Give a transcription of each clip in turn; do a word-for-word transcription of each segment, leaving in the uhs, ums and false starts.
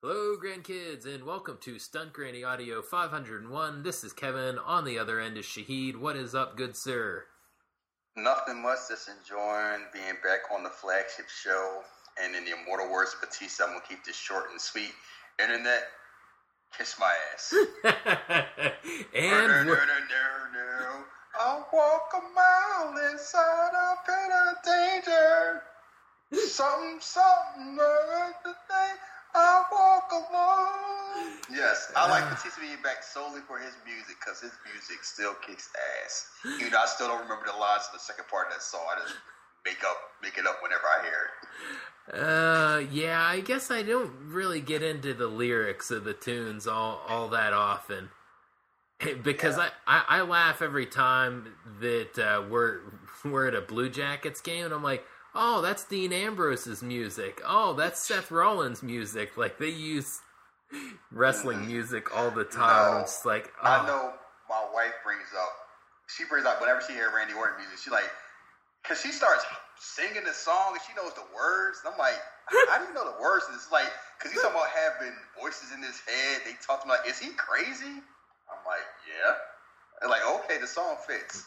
Hello, grandkids, and welcome to Stunt Granny Audio five oh one. This is Kevin. On the other end is Shahid. What is up, good sir? Nothing much, just enjoying being back on the flagship show. And in the immortal words of Batista, I'm going to keep this short and sweet. Internet, kiss my ass. and no, no, no, no, no. I'll walk a mile inside a pit of danger. Something, something, another day. I walk alone. Yes, I like Batista being back solely for his music because his music still kicks ass. Even though I still don't remember the lines of the second part of that song. I just make up, make it up whenever I hear it. Uh, yeah, I guess I don't really get into the lyrics of the tunes all, all that often. Because yeah. I, I, I laugh every time that uh, we're, we're at a Blue Jackets game, and I'm like, oh, that's Dean Ambrose's music. Oh, that's Seth Rollins' music. Like, they use wrestling music all the time. No, it's like, oh. I know my wife brings up, she brings up, whenever she hears Randy Orton music, she like, because she starts singing the song and she knows the words. And I'm like, how do you know the words? And it's like, because he's talking about having voices in his head. They talk to me like, is he crazy? I'm like, yeah. They're like, okay, the song fits.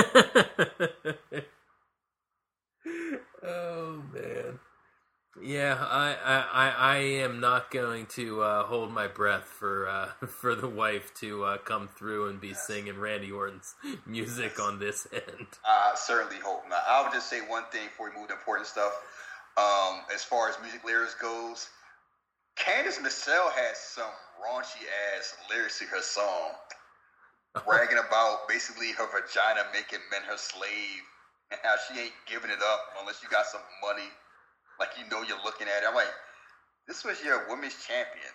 Oh man, yeah, I, I, I am not going to uh, hold my breath for uh, for the wife to uh, come through and be yes. singing Randy Orton's music yes. on this end. I certainly hope not. I would just say one thing before we move to important stuff. Um, as far as music lyrics goes, Candice Michelle has some raunchy ass lyrics to her song, bragging about basically her vagina making men her slave. And how she ain't giving it up unless you got some money, like you know you're looking at it. I'm like, this was your women's champion.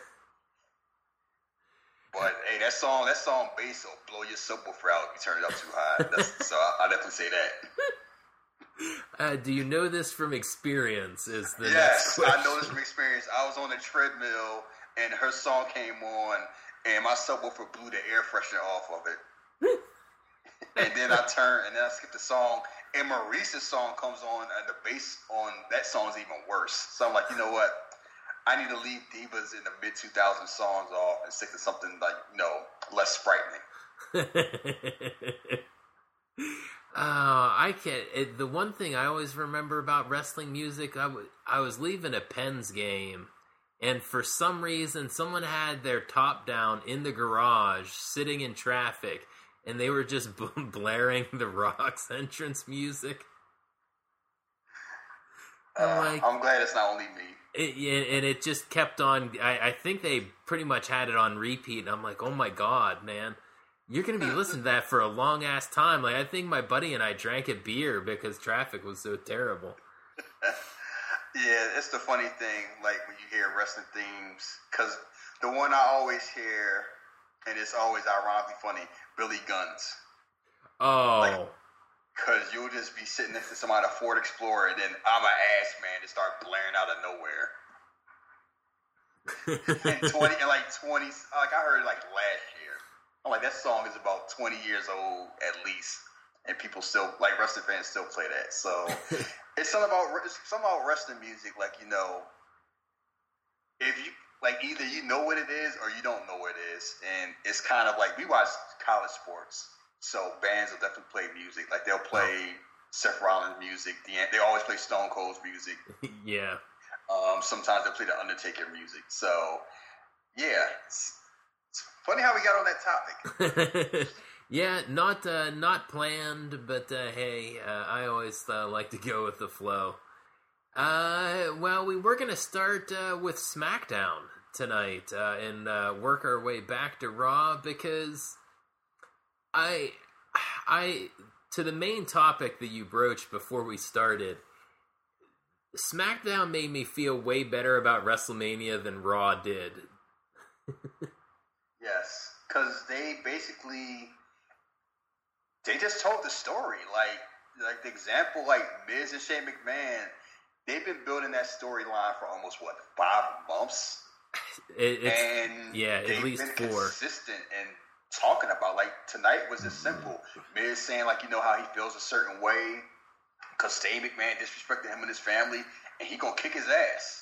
But hey, that song, that song bass will blow your subwoofer out if you turn it up too high. That's, so I, I definitely say that. Uh, do you know this from experience? Is the yes, I know this from experience. I was on the treadmill and her song came on, and my subwoofer blew the air freshener off of it. And then I turn, and then I skip the song, and Maurice's song comes on, and the bass on that song is even worse. So I'm like, you know what? I need to leave Divas in the mid two thousands songs off and stick to something like, you know, less frightening. uh, I can't. It, the one thing I always remember about wrestling music, I, w- I was leaving a Pens game, and for some reason, someone had their top down in the garage, sitting in traffic, and they were just blaring the Rock's entrance music. I'm, uh, like, I'm glad it's not only me. It, and it just kept on. I, I think they pretty much had it on repeat. And I'm like, oh my god, man. You're going to be listening to that for a long-ass time. Like, I think my buddy and I drank a beer because traffic was so terrible. Yeah, it's the funny thing, like, when you hear wrestling themes. Because the one I always hear, and it's always ironically funny, Billy Guns. Oh. Like, because you'll just be sitting next to somebody, a Ford Explorer, and then I'm an ass man to start blaring out of nowhere. and twenty, and like twenty, like I heard like last year. I'm like, that song is about twenty years old at least, and people still, like wrestling fans still play that. So it's something about it's something about wrestling music, like, you know, if you like either you know what it is or you don't know what it is, and it's kind of like we watch college sports. So bands will definitely play music. Like they'll play Seth Rollins music. They always play Stone Cold's music. Yeah. Um, sometimes they'll play the Undertaker music. So yeah, it's, it's funny how we got on that topic. Yeah, not uh, not planned, but uh, hey, uh, I always uh, like to go with the flow. Uh, well, we were gonna start uh, with SmackDown tonight uh, and uh, work our way back to Raw because. I, I, to the main topic that you broached before we started, SmackDown made me feel way better about WrestleMania than Raw did. Yes, because they basically, they just told the story. Like, like the example, like Miz and Shane McMahon, they've been building that storyline for almost, what, five months? It, it's, and yeah, at least been four. Consistent and talking about, like, tonight was as simple. Miz saying, like, you know how he feels a certain way because Shane McMahon disrespected him and his family, and he gonna kick his ass.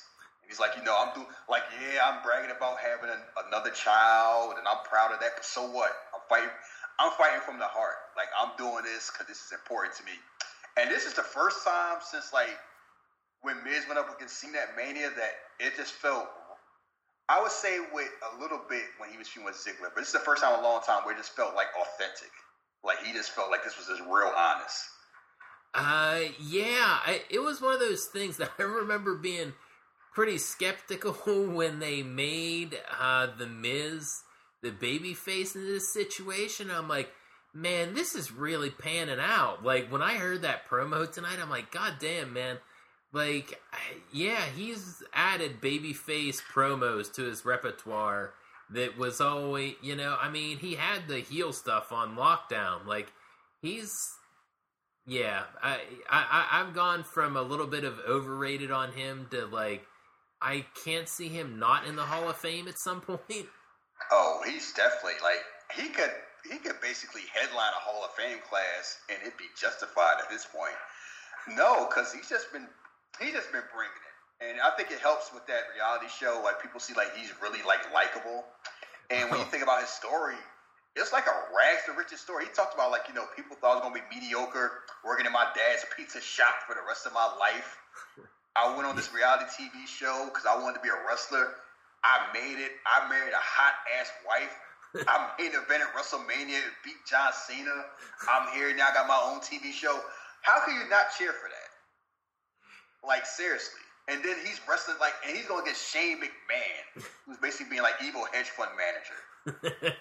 He's like, you know, I'm doing, like, yeah, I'm bragging about having an, another child, and I'm proud of that. But so what? I'm fighting. I'm fighting from the heart. Like, I'm doing this because this is important to me. And this is the first time since, like, when Miz went up against Cena at Mania that it just felt, I would say with a little bit when he was feuding with Ziggler, but this is the first time in a long time where it just felt, like, authentic. Like, he just felt like this was just real honest. Uh, yeah, I, it was one of those things that I remember being pretty skeptical when they made uh, The Miz the babyface in this situation. I'm like, man, this is really panning out. Like, when I heard that promo tonight, I'm like, god damn, man. Like, yeah, he's added babyface promos to his repertoire that was always, you know, I mean, he had the heel stuff on lockdown. Like, he's, yeah, I, I, I've gone from a little bit of overrated on him to, like, I can't see him not in the Hall of Fame at some point. Oh, he's definitely, like, he could he could basically headline a Hall of Fame class and it'd be justified at this point. No, because he's just been he's just been bringing it. And I think it helps with that reality show. Like, people see, like, he's really, like, likable. And when you think about his story, it's like a rags to riches story. He talked about, like, you know, people thought I was going to be mediocre, working in my dad's pizza shop for the rest of my life. I went on this reality T V show because I wanted to be a wrestler. I made it. I married a hot-ass wife. I main evented WrestleMania and beat John Cena. I'm here now. I got my own T V show. How can you not cheer for that? Like, seriously. And then he's wrestling, like, and he's going to get Shane McMahon, who's basically being, like, evil hedge fund manager.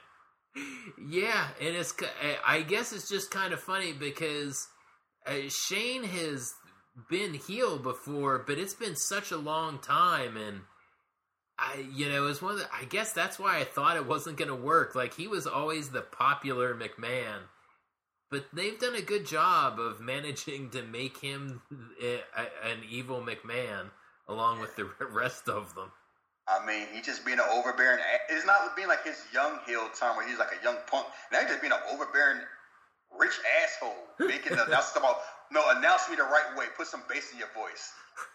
Yeah, and it's, I guess it's just kind of funny because uh, Shane has been heel before, but it's been such a long time, and I, you know, it's one of the, I guess that's why I thought it wasn't going to work. Like, he was always the popular McMahon, but they've done a good job of managing to make him a, a, an evil McMahon along with the rest of them. I mean, he's just being an overbearing. It's not being like his young heel time where he's like a young punk. Now he's just being an overbearing rich asshole, making the announcement about, no, announce me the right way. Put some bass in your voice.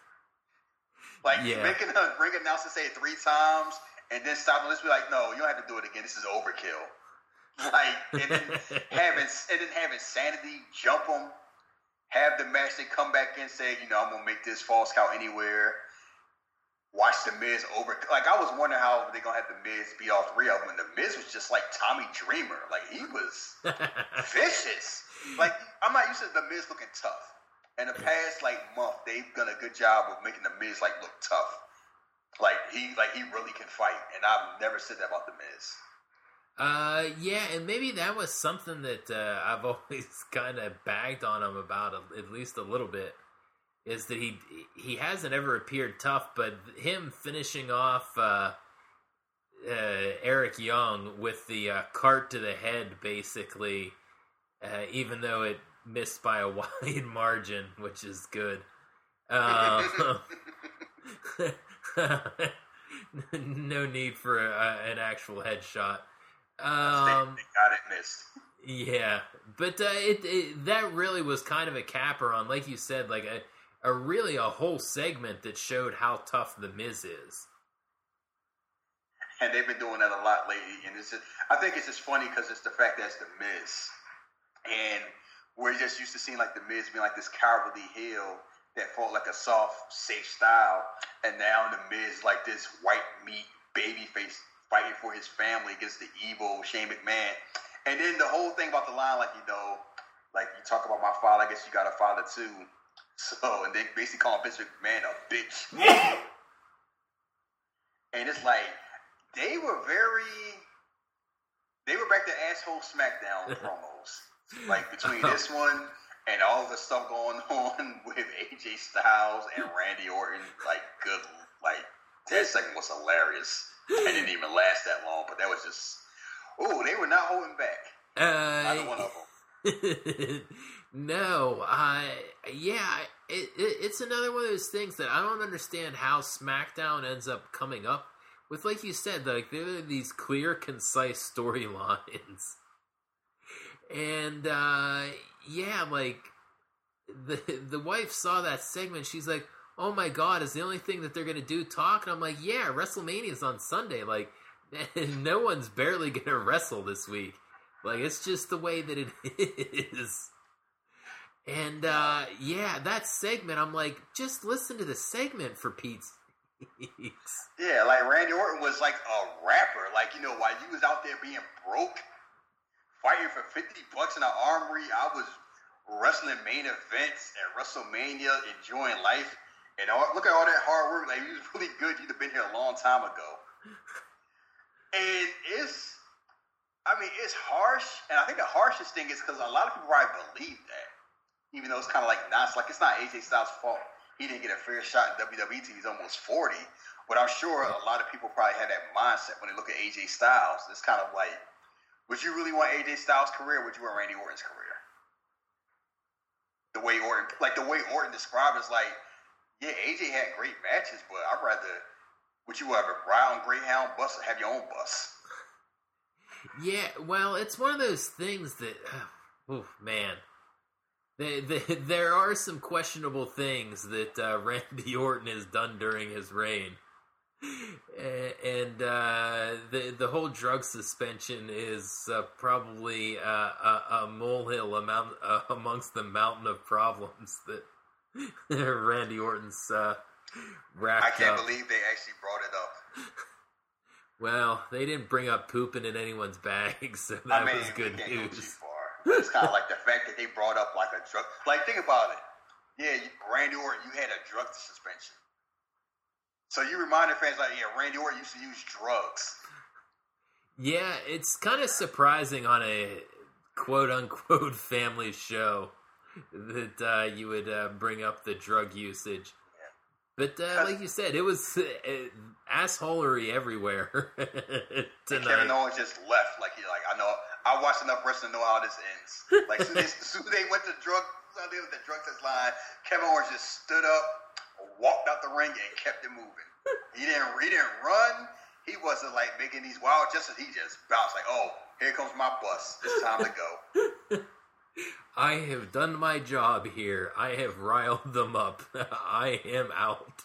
Like, yeah. making a ring announcer say it three times and then stop and let's be like, no, you don't have to do it again. This is overkill. Like, and then having and then having Sanity jump him, have the match they come back and say, you know, I'm gonna make this false count anywhere. Watch the Miz over. Like, I was wondering how they're gonna have the Miz beat all three of them, and the Miz was just like Tommy Dreamer. Like, he was vicious. Like, I'm not used to the Miz looking tough. In the past, like, month, they've done a good job of making the Miz, like, look tough. Like, he like he really can fight, and I've never said that about the Miz. Uh, yeah, and maybe that was something that uh, I've always kind of bagged on him about, a, at least a little bit, is that he he hasn't ever appeared tough, but him finishing off uh, uh, Eric Young with the uh, cart to the head, basically, uh, even though it missed by a wide margin, which is good. Um, no need for a, an actual headshot. Um, they got it missed. Yeah, but uh, it, it that really was kind of a capper on, like you said, like a, a really a whole segment that showed how tough the Miz is. And they've been doing that a lot lately, and it's just, I think it's just funny because it's the fact that it's the Miz, and we're just used to seeing like the Miz being like this cowardly heel that fought like a soft, safe style, and now the Miz like this white meat baby face fighting for his family against the evil Shane McMahon. And then the whole thing about the line, like, you know, like you talk about my father, I guess you got a father too. So, and they basically call Vince McMahon a bitch. And it's like, they were very, they were back to asshole SmackDown promos. Like, between this one and all the stuff going on with A J Styles and Randy Orton, like, good, like, that segment was hilarious. It didn't even last that long, but that was just, ooh, they were not holding back. Uh, Either one of them. No, I, yeah, it, it, it's another one of those things that I don't understand how SmackDown ends up coming up with, like you said, like, there are these clear, concise storylines. And, uh, yeah, like, the the wife saw that segment, she's like, oh my God, is the only thing that they're going to do talk? And I'm like, yeah, WrestleMania's on Sunday. Like, no one's barely going to wrestle this week. Like, it's just the way that it is. And, uh, yeah, that segment, I'm like, just listen to the segment for Pete's sakes. Yeah, like Randy Orton was like a rapper. Like, you know, while you was out there being broke, fighting for fifty bucks in the armory, I was wrestling main events at WrestleMania, enjoying life. And all, look at all that hard work. Like, he was really good. You'd have been here a long time ago. And it's, I mean, it's harsh. And I think the harshest thing is because a lot of people probably believe that. Even though it's kind of like, nah, it's like, it's not A J Styles' fault. He didn't get a fair shot in W W E till he's almost forty. But I'm sure a lot of people probably had that mindset when they look at A J Styles. It's kind of like, would you really want A J Styles' career, or would you want Randy Orton's career? The way Orton, like the way Orton described is like, yeah, A J had great matches, but I'd rather, would you rather ride on Greyhound bus or have your own bus? Yeah, well, it's one of those things that, uh, oh, man. They, they, there are some questionable things that uh, Randy Orton has done during his reign. And uh, the the whole drug suspension is uh, probably uh, a, a molehill amount, uh, amongst the mountain of problems that Randy Orton's uh, racked up. I can't up. believe they actually brought it up. Well, they didn't bring up pooping in anyone's bag, so that I mean, was good we can't news. Go too far. It's kind of like the fact that they brought up like a drug. Like, think about it. Yeah, Randy Orton, you had a drug suspension. So you reminded fans like, yeah, Randy Orton used to use drugs. Yeah, it's kind of surprising on a quote-unquote family show that uh, you would uh, bring up the drug usage. Yeah. But uh, like you said, it was uh, assholery everywhere tonight. Kevin Owens just left. Like, he, like I know, I watched enough wrestling to know how this ends. Like, as soon as, as soon as they went to drug, the drug test line, Kevin Owens just stood up, walked out the ring, and kept it moving. He didn't, he didn't run. He wasn't like making these wild gestures. He just bounced like, "Oh, here comes my bus. It's time to go." I have done my job here. I have riled them up. I am out.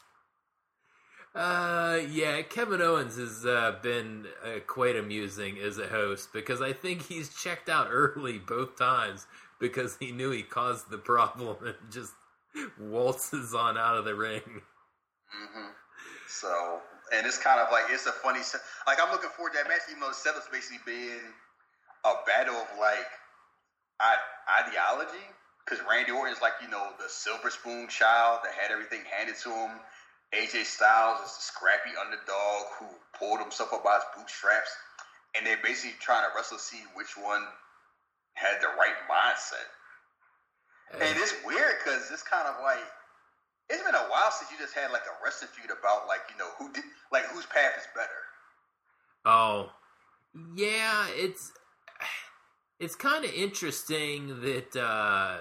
Uh, yeah, Kevin Owens has uh, been uh, quite amusing as a host because I think he's checked out early both times because he knew he caused the problem and just waltzes on out of the ring. Mm-hmm. So, and it's kind of like, it's a funny, like, I'm looking forward to that match, even though the setup's basically being a battle of, like, ideology, because Randy Orton's like, you know, the silver spoon child that had everything handed to him. A J Styles is the scrappy underdog who pulled himself up by his bootstraps, and they're basically trying to wrestle to see which one had the right mindset. Uh, and it's weird, because it's kind of like, it's been a while since you just had like a wrestling feud about like, you know, who did, like, whose path is better. Oh, yeah, it's it's kind of interesting that uh,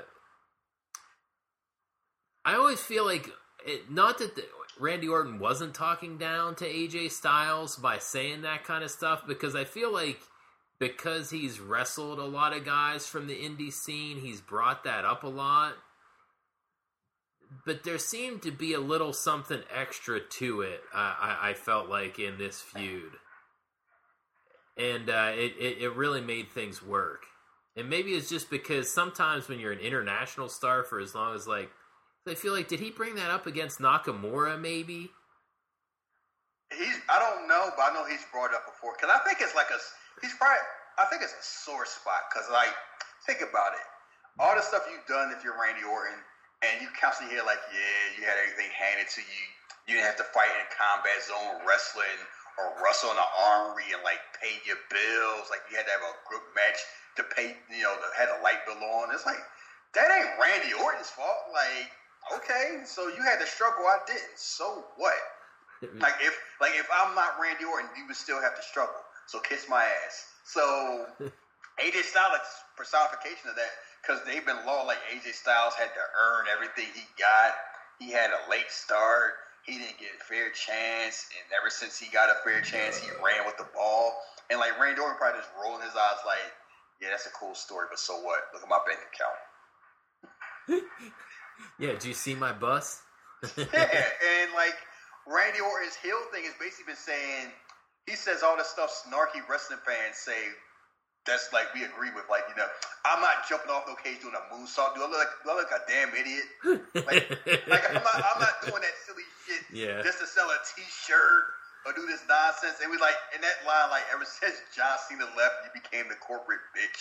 I always feel like it, not that the, Randy Orton wasn't talking down to A J Styles by saying that kind of stuff, because I feel like because he's wrestled a lot of guys from the indie scene, he's brought that up a lot. But there seemed to be a little something extra to it, uh, I, I felt like, in this feud. And uh, it, it, it really made things work. And maybe it's just because sometimes when you're an international star for as long as, like, I feel like, did he bring that up against Nakamura, maybe? He's, I don't know, but I know he's brought it up before. Because I think it's like a, he's probably, I think it's a sore spot. Because, like, think about it. All the stuff you've done if you're Randy Orton, and you constantly hear, like, yeah, you had everything handed to you. You didn't have to fight in combat zone wrestling or wrestle in the armory and, like, pay your bills. Like, you had to have a group match to pay, you know, to have a light bill on. It's like, that ain't Randy Orton's fault. Like, okay, so you had to struggle. I didn't. So what? like, if like if I'm not Randy Orton, you would still have to struggle. So kiss my ass. So A J Styles is personification of that. Because they've been law, like A J Styles had to earn everything he got. He had a late start. He didn't get a fair chance. And ever since he got a fair chance, he ran with the ball. And like Randy Orton probably just rolling his eyes like, yeah, that's a cool story, but so what? Look at my bank account. Yeah, did you see my bus? Yeah, and like Randy Orton's heel thing has basically been saying, he says all the stuff snarky wrestling fans say. That's like we agree with, like, you know, I'm not jumping off no cage doing a moonsault. Do I look like, do I look like a damn idiot? Like, like I'm not, I'm not doing that silly shit yeah. just to sell a T-shirt or do this nonsense. And we like in that line, like ever since John Cena left, you became the corporate bitch.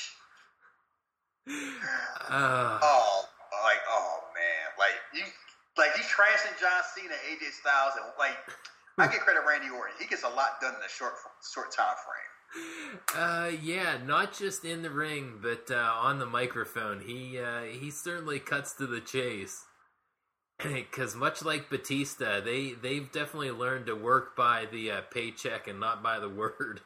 Uh, oh, like oh man, like you, like he's trashing John Cena, A J Styles, and like I give credit to Randy Orton. He gets a lot done in a short, short time frame. Uh, yeah, not just in the ring, but uh, on the microphone. He uh, he certainly cuts to the chase. Because much like Batista, they they've definitely learned to work by the uh, paycheck and not by the word.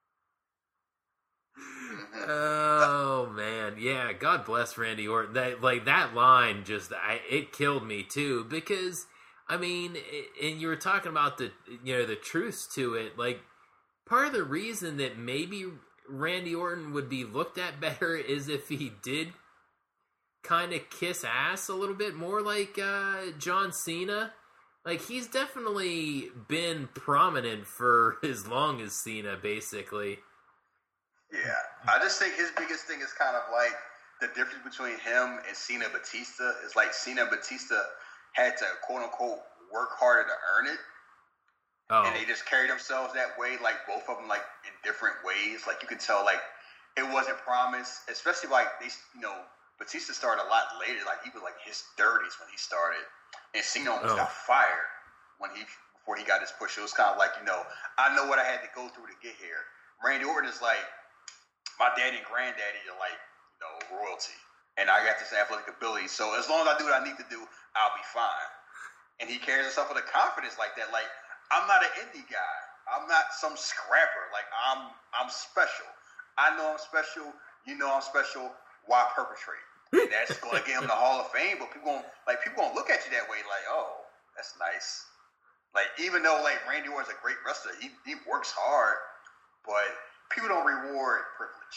Oh man, yeah. God bless Randy Orton. That like that line just I, it killed me too, because I mean, and you were talking about the you know the truths to it, like. Part of the reason that maybe Randy Orton would be looked at better is if he did kind of kiss ass a little bit more like uh, John Cena. Like, he's definitely been prominent for as long as Cena, basically. Yeah. I just think his biggest thing is kind of like the difference between him and Cena Batista is like Cena and Batista had to, quote-unquote, work harder to earn it. Oh. And they just carry themselves that way, like both of them, like in different ways. Like you can tell, like it wasn't promised, especially like they, you know, Batista started a lot later. Like he was like his thirties when he started, and Cena almost oh. got fired when he before he got his push. It was kind of like, you know, I know what I had to go through to get here. Randy Orton is like my daddy and granddaddy are like, you know, royalty, and I got this athletic ability. So as long as I do what I need to do, I'll be fine. And he carries himself with a confidence like that, like. I'm not an indie guy. I'm not some scrapper. Like I'm, I'm special. I know I'm special. You know I'm special. Why perpetrate? And that's going to get him the Hall of Fame. But people, gonna, like people, gonna look at you that way. Like, oh, that's nice. Like even though like Randy Orton's a great wrestler, he he works hard, but people don't reward privilege.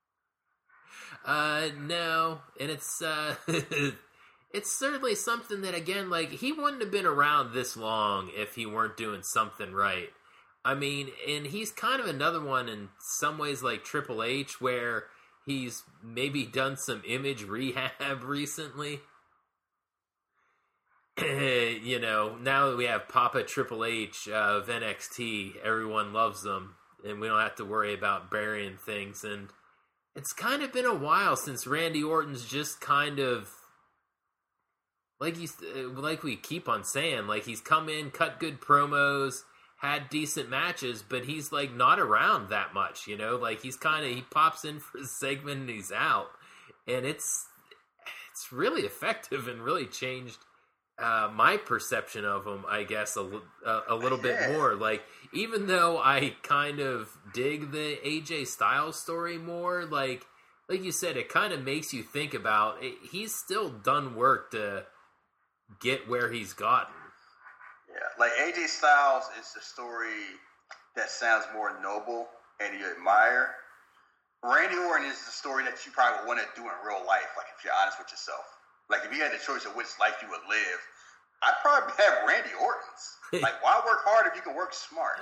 Uh, no, and it's uh. It's certainly something that, again, like, he wouldn't have been around this long if he weren't doing something right. I mean, and he's kind of another one in some ways like Triple H, where he's maybe done some image rehab recently. You know, now that we have Papa Triple H of N X T, everyone loves them, and we don't have to worry about burying things. And it's kind of been a while since Randy Orton's just kind of... Like he's, like we keep on saying, like he's come in, cut good promos, had decent matches, but he's like not around that much, you know. Like he's kind of he pops in for a segment and he's out, and it's it's really effective and really changed uh, my perception of him, I guess, a, a, a little bit more. Like even though I kind of dig the A J Styles story more, like like you said, it kind of makes you think about it, he's still done work to get where he's gotten. Yeah, like A J Styles is the story that sounds more noble and you admire. Randy Orton is the story that you probably want to do in real life, like if you're honest with yourself. Like if you had the choice of which life you would live, I'd probably have Randy Orton's. Like why work hard if you can work smart?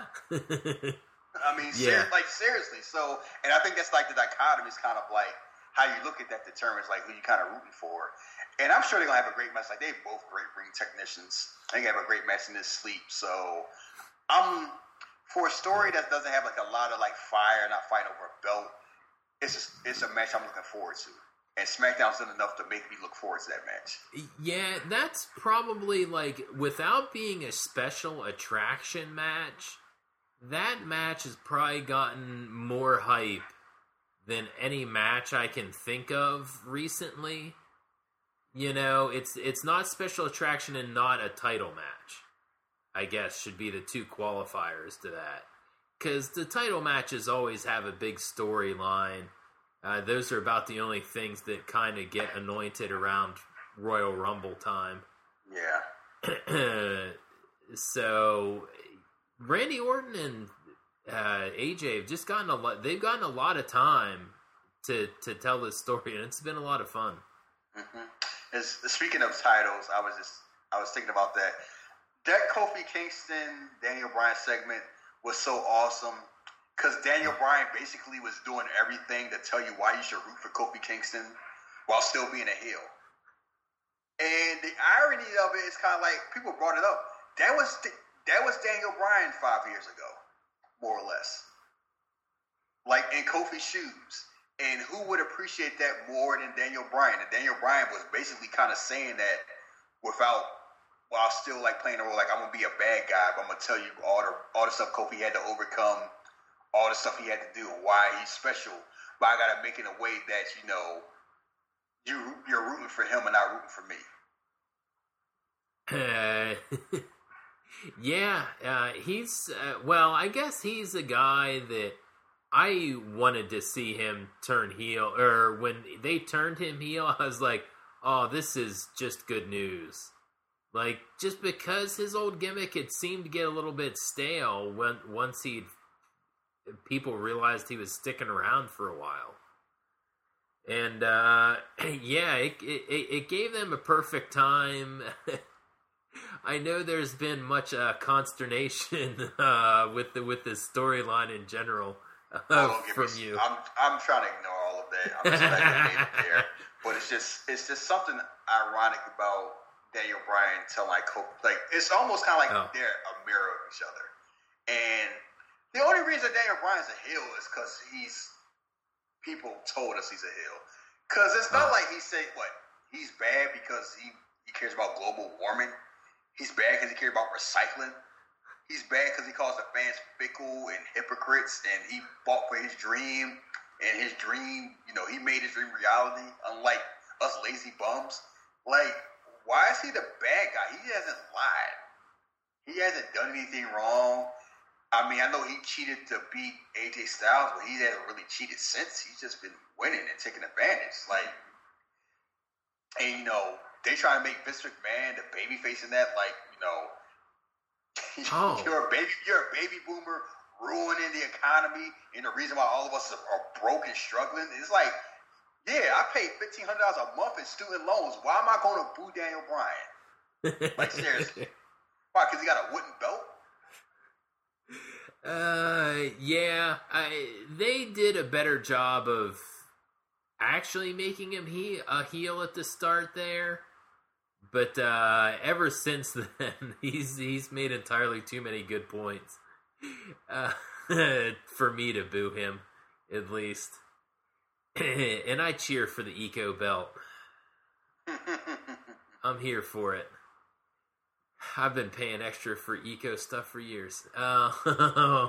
I mean, yeah. ser- like seriously. So, and I think that's like the dichotomy is kind of like how you look at that determines like who you kind of rooting for. And I'm sure they're going to have a great match. Like, they're both great ring technicians. They're going to have a great match in this sleep. So, I'm, for a story that doesn't have, like, a lot of, like, fire, not fighting over a belt, it's just, it's a match I'm looking forward to. And SmackDown's done enough to make me look forward to that match. Yeah, that's probably, like, without being a special attraction match, that match has probably gotten more hype than any match I can think of recently. You know, it's it's not special attraction and not a title match, I guess, should be the two qualifiers to that. Because the title matches always have a big storyline. Uh, those are about the only things that kind of get anointed around Royal Rumble time. Yeah. So, Randy Orton and uh, A J have just gotten a lot, they've gotten a lot of time to, to tell this story, and it's been a lot of fun. Mm-hmm. As, speaking of titles, I was just I was thinking about that. That Kofi Kingston, Daniel Bryan segment was so awesome because Daniel Bryan basically was doing everything to tell you why you should root for Kofi Kingston while still being a heel. And the irony of it is kind of like people brought it up. That was that was Daniel Bryan five years ago, more or less. Like in Kofi's shoes. And who would appreciate that more than Daniel Bryan? And Daniel Bryan was basically kind of saying that without, while still like playing a role, like I'm gonna be a bad guy, but I'm gonna tell you all the all the stuff Kofi had to overcome, all the stuff he had to do, why he's special. But I gotta make it in a way that you know you you're rooting for him and not rooting for me. Uh, yeah, uh, he's uh, well. I guess he's a guy that I wanted to see him turn heel, or when they turned him heel, I was like, oh, this is just good news. Like, just because his old gimmick had seemed to get a little bit stale when once he people realized he was sticking around for a while. And, uh, yeah, it, it, it gave them a perfect time. I know there's been much uh, consternation uh, with the with this storyline in general. Uh, oh, from me, you, I'm I'm trying to ignore all of that. I'm just glad you made it there, but it's just it's just something ironic about Daniel Bryan telling like Kofi, like it's almost kind of like oh. they're a mirror of each other. And the only reason Daniel Bryan's a heel is because he's people told us he's a heel. Because it's not oh. like he said what he's bad because he he cares about global warming. He's bad because he cares about recycling. He's bad because he calls the fans fickle and hypocrites, and he fought for his dream, and his dream, you know, he made his dream reality, unlike us lazy bums. Like, why is he the bad guy? He hasn't lied. He hasn't done anything wrong. I mean, I know he cheated to beat A J Styles, but he hasn't really cheated since. He's just been winning and taking advantage. Like, and, you know, they try to make Vince McMahon the babyface in that, like, you know, Oh. you're a baby. You're a baby boomer ruining the economy, and the reason why all of us are, are broke and struggling. It's like, yeah, I paid fifteen hundred dollars a month in student loans. Why am I going to boo Daniel Bryan? Like seriously, why? Because he got a wooden belt. Uh, yeah, I, they did a better job of actually making him he a heel at the start there. But uh, ever since then, he's he's made entirely too many good points uh, for me to boo him, at least. And I cheer for the Eco Belt. I'm here for it. I've been paying extra for Eco stuff for years. Uh,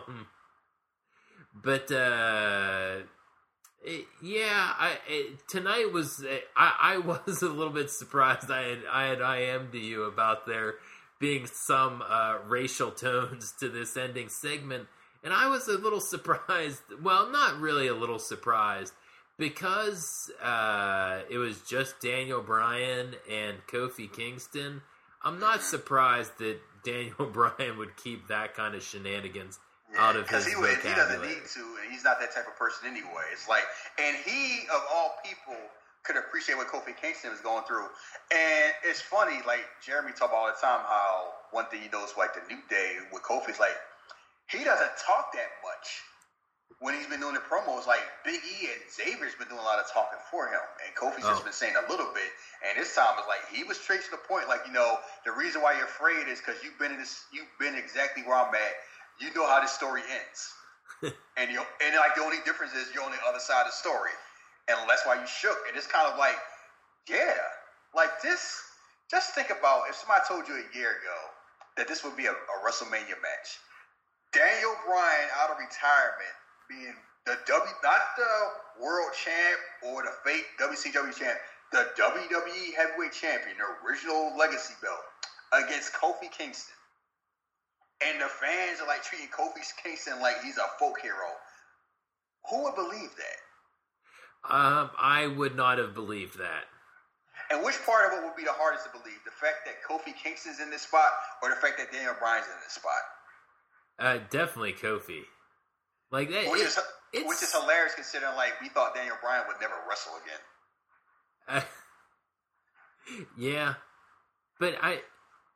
but uh, it, yeah, I it, tonight was I, I was a little bit surprised. I had I had I M'd you about there being some uh, racial tones to this ending segment, and I was a little surprised. Well, not really a little surprised because uh, it was just Daniel Bryan and Kofi Kingston. I'm not surprised that Daniel Bryan would keep that kind of shenanigans yeah, out of his he vocabulary. Because he doesn't need to, and he's not that type of person anyway. It's like, and he, of all people, could appreciate what Kofi Kingston was going through. And it's funny, like, Jeremy talk about all the time how one thing he knows, like, the New Day with Kofi's like, he doesn't talk that much. When he's been doing the promos, like Big E and Xavier's been doing a lot of talking for him, and Kofi's oh. just been saying a little bit. And this time was like he was straight to the point, like, you know, the reason why you're afraid is because you've been in this, you've been exactly where I'm at. You know how this story ends, and you and like the only difference is you're on the other side of the story, and that's why you shook. And it's kind of like, yeah, like this. Just think about if somebody told you a year ago that this would be a, a WrestleMania match, Daniel Bryan out of retirement. Being the W, not the world champ or the fake W C W champ, the W W E heavyweight champion, the original legacy belt, against Kofi Kingston. And the fans are like treating Kofi Kingston like he's a folk hero. Who would believe that? Um, I would not have believed that. And which part of it would be the hardest to believe? The fact that Kofi Kingston's in this spot or the fact that Daniel Bryan's in this spot? Uh, definitely Kofi. Like that, which, it, is, which is hilarious considering like we thought Daniel Bryan would never wrestle again. Uh, yeah, but I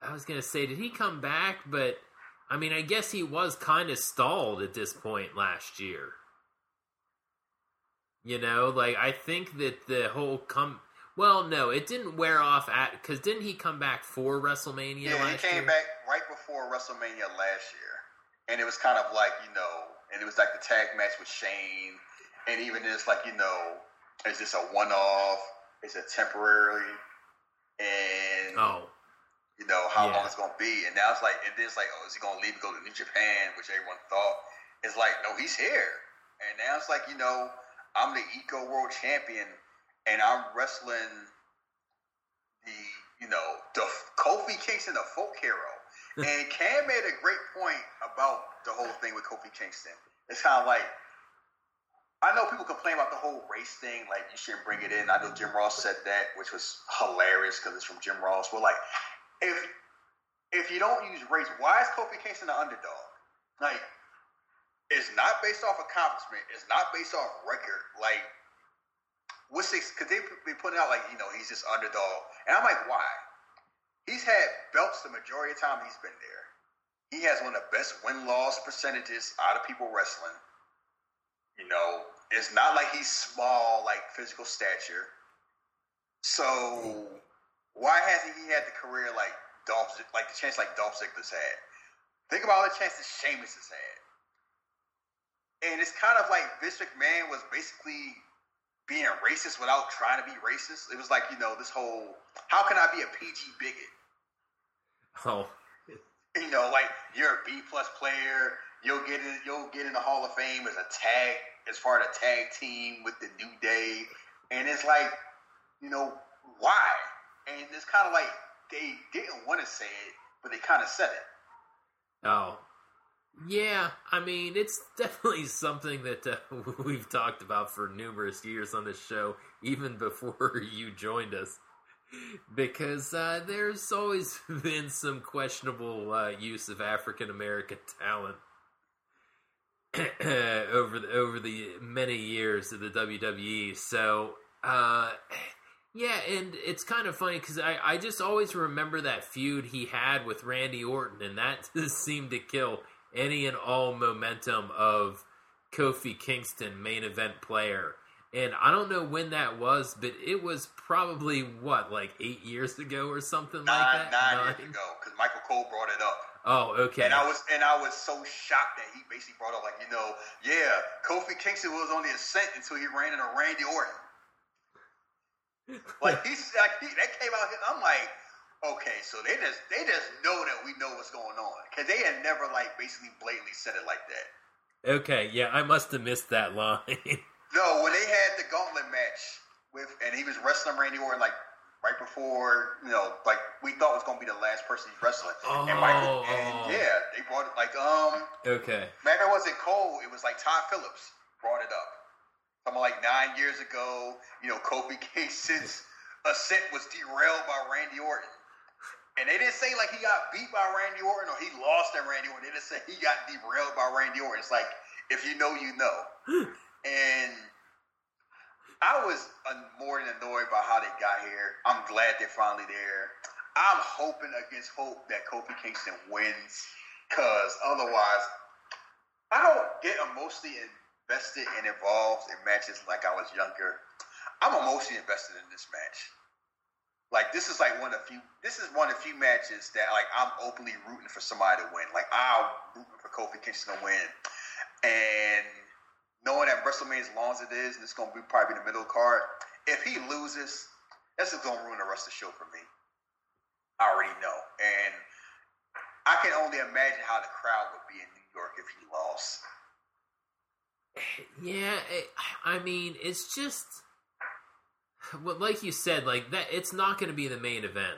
I was gonna say, did he come back? But I mean, I guess he was kind of stalled at this point last year. You know, like I think that the whole come. Well, no, it didn't wear off at because didn't he come back for WrestleMania? Yeah, last he came year? back right before WrestleMania last year, and it was kind of like you know, and it was like the tag match with Shane, and even it's like you know, is this a one-off? Is it temporary? And oh. You know, how yeah. long it's going to be. And now it's like, and then it's like, oh, is he going to leave and go to New Japan, which everyone thought. It's like, no, he's here. And now it's like, you know, I'm the Eco World Champion, and I'm wrestling the, you know, the Kofi Kingston, the folk hero. And Cam made a great point about the whole thing with Kofi Kingston. It's kind of like, I know people complain about the whole race thing, like you shouldn't bring it in. I know Jim Ross said that, which was hilarious because it's from Jim Ross. We're like, If if you don't use race, why is Kofi Kingston an underdog? Like, it's not based off accomplishment. It's not based off record. Like, what's this? Because they be putting out like, you know, he's just underdog, and I'm like, why? He's had belts the majority of the time he's been there. He has one of the best win loss percentages out of people wrestling. You know, it's not like he's small, like physical stature. So. Why hasn't he had the career like Dolph, like the chance like Dolph Ziggler's had? Think about all the chances Sheamus has had. And it's kind of like Vince McMahon was basically being racist without trying to be racist. It was like, you know, this whole, how can I be a P G bigot? Oh. You know, like you're a B plus player, you'll get in, you'll get in the Hall of Fame as a tag, as part of the tag team with the New Day. And it's like, you know, why? And it's kind of like they didn't want to say it, but they kind of said it. Oh. Yeah, I mean, it's definitely something that uh, we've talked about for numerous years on this show, even before you joined us. Because uh, there's always been some questionable uh, use of African-American talent over, the, over the many years of the W W E. So, uh... yeah, and it's kind of funny because I, I just always remember that feud he had with Randy Orton, and that just seemed to kill any and all momentum of Kofi Kingston, main event player. And I don't know when that was, but it was probably, what, like eight years ago or something nine, like that? Nine, nine years ago, because Michael Cole brought it up. Oh, okay. And I was and I was so shocked that he basically brought up, like, you know, yeah, Kofi Kingston was on the ascent until he ran into Randy Orton. Like he's like he, that came out. I'm like, okay, so they just they just know that we know what's going on because they had never like basically blatantly said it like that. Okay, yeah, I must have missed that line. No, when they had the gauntlet match with, and he was wrestling Randy Orton like right before, you know, like we thought was gonna be the last person he's wrestling. Oh, and Michael, and oh. yeah, they brought it like um. Okay. Maybe it wasn't Cole. It was like Todd Phillips brought it up. Something like nine years ago, you know, Kofi Kingston's ascent was derailed by Randy Orton. And they didn't say like he got beat by Randy Orton or he lost at Randy Orton. They just said he got derailed by Randy Orton. It's like, if you know, you know. And I was more than annoyed by how they got here. I'm glad they're finally there. I'm hoping against hope that Kofi Kingston wins because otherwise, I don't get emotionally invested and involved in matches like I was younger. I'm emotionally invested in this match. Like this is like one of the few. This is one of the few matches that like I'm openly rooting for somebody to win. Like I'm rooting for Kofi Kingston to win, and knowing that WrestleMania as long as it is, and it's gonna be probably the middle card. If he loses, that's just gonna ruin the rest of the show for me. I already know, and I can only imagine how the crowd would be in New York if he lost. Yeah, I mean, it's just, well, like you said, like that. It's not going to be the main event.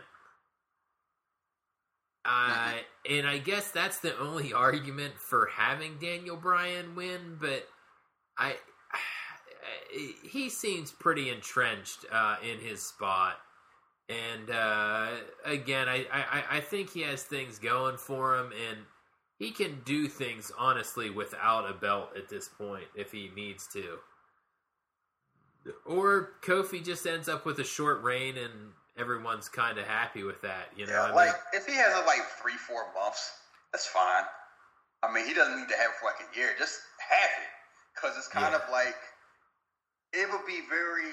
Uh, and I guess that's the only argument for having Daniel Bryan win. But I, he seems pretty entrenched uh, in his spot, and uh, again, I, I, I think he has things going for him, and he can do things, honestly, without a belt at this point, if he needs to. Or Kofi just ends up with a short reign and everyone's kind of happy with that. You know, Yeah, I mean, like if he has it like three, four months, that's fine. I mean, he doesn't need to have it for like a year. Just have it, because it's kind Yeah. of like it would be very.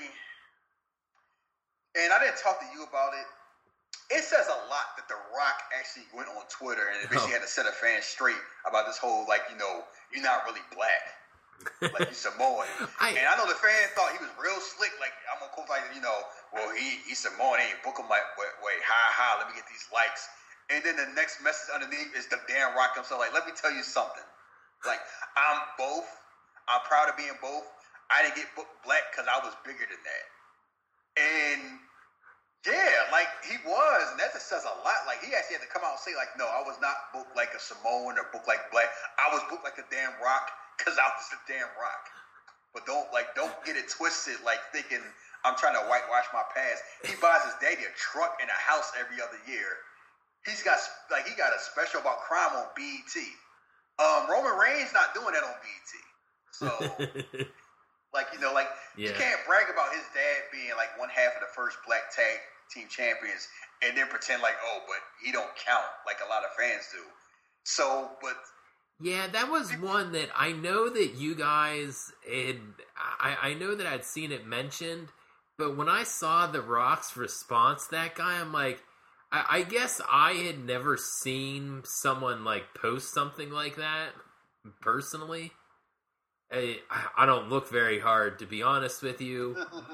And I didn't talk to you about it. It says a lot that The Rock actually went on Twitter and basically Oh. had to set a fan straight about this whole like, you know, you're not really black, like you Samoan. I- and I know the fan thought he was real slick. Like I'm gonna quote like, you know, well he he's Samoan, they ain't book him like wait, wait, ha ha, let me get these likes. And then the next message underneath is the damn Rock himself. Like, let me tell you something. Like, I'm both. I'm proud of being both. I didn't get booked black because I was bigger than that. And yeah, like he was, and that just says a lot. Like he actually had to come out and say, like, no, I was not booked like a Samoan or booked like black. I was booked like a damn Rock because I was the damn Rock. But don't like don't get it twisted, like thinking I'm trying to whitewash my past. He buys his daddy a truck and a house every other year. He's got like he got a special about crime on B E T. Um, Roman Reigns not doing that on B E T. So, like you know, like Yeah. you can't brag about his dad being like one half of the first black tag team champions, and then pretend like, oh, but he don't count like a lot of fans do. So, but Yeah, that was one that I know that you guys had. I, I know that I'd seen it mentioned, but when I saw The Rock's response to that guy, I'm like, I, I guess I had never seen someone like post something like that personally. I, I don't look very hard, to be honest with you.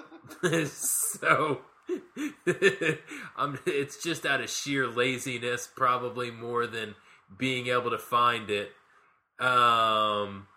So I'm, it's just out of sheer laziness, probably more than being able to find it. Um,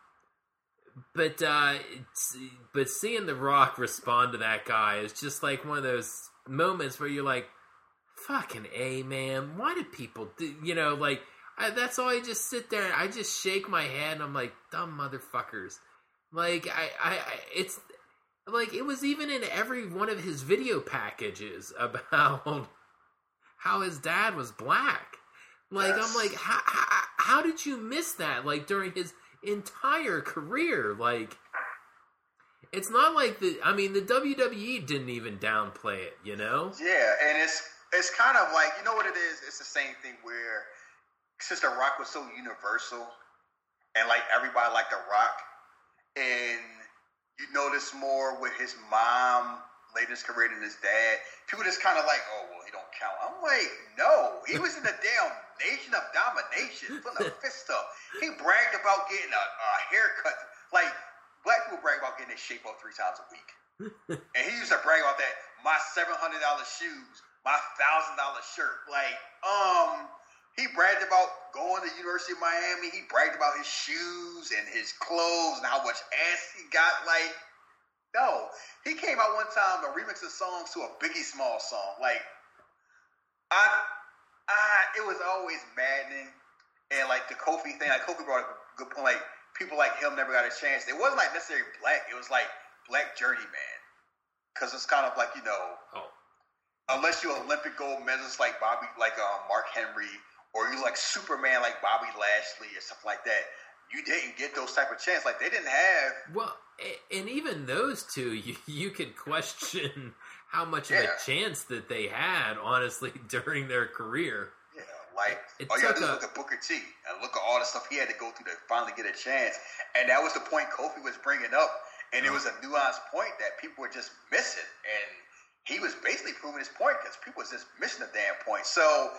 but uh, it's, but seeing The Rock respond to that guy is just like one of those moments where you're like, "Fucking A, man! Why do people do?" You know, like I, that's all. I just sit there and I just shake my head and I'm like, "Dumb motherfuckers!" Like I, I, I it's like it was even in every one of his video packages about how his dad was black. Like, Yes. I'm like, how, how, how did you miss that? Like, during his entire career? Like, it's not like the, I mean, the W W E didn't even downplay it, you know? yeah, and it's it's kind of like, you know what it is? It's the same thing where since The Rock was so universal and like everybody liked The Rock, and you notice more with his mom later in his career than his dad, people just kind of like, oh, well, he don't count. I'm like, no, he was in the damn Nation of Domination, putting a fist up. He bragged about getting a, a haircut. Like, black people brag about getting their shape up three times a week. And he used to brag about that, my seven hundred dollars shoes, my one thousand dollars shirt. Like, um, he bragged about going to the University of Miami. He bragged about his shoes and his clothes and how much ass he got. Like, no. He came out one time to remix his songs to a Biggie Small song. Like, I, I, it was always maddening. And, like, the Kofi thing, like, Kofi brought up a good point. Like, people like him never got a chance. It wasn't, like, necessarily black. It was, like, black journeyman. Because it's kind of like, you know, Oh. unless you're Olympic gold medalist like Bobby, like uh, Mark Henry, or you like Superman like Bobby Lashley or something like that, you didn't get those type of chances. Like, they didn't have... Well, a- and even those two, you, you could question how much of Yeah. a chance that they had, honestly, during their career. Yeah, like, It all you have took to do a- is look at Booker T and look at all the stuff he had to go through to finally get a chance. And that was the point Kofi was bringing up. And it was a nuanced point that people were just missing. And he was basically proving his point because people was just missing the damn point. So,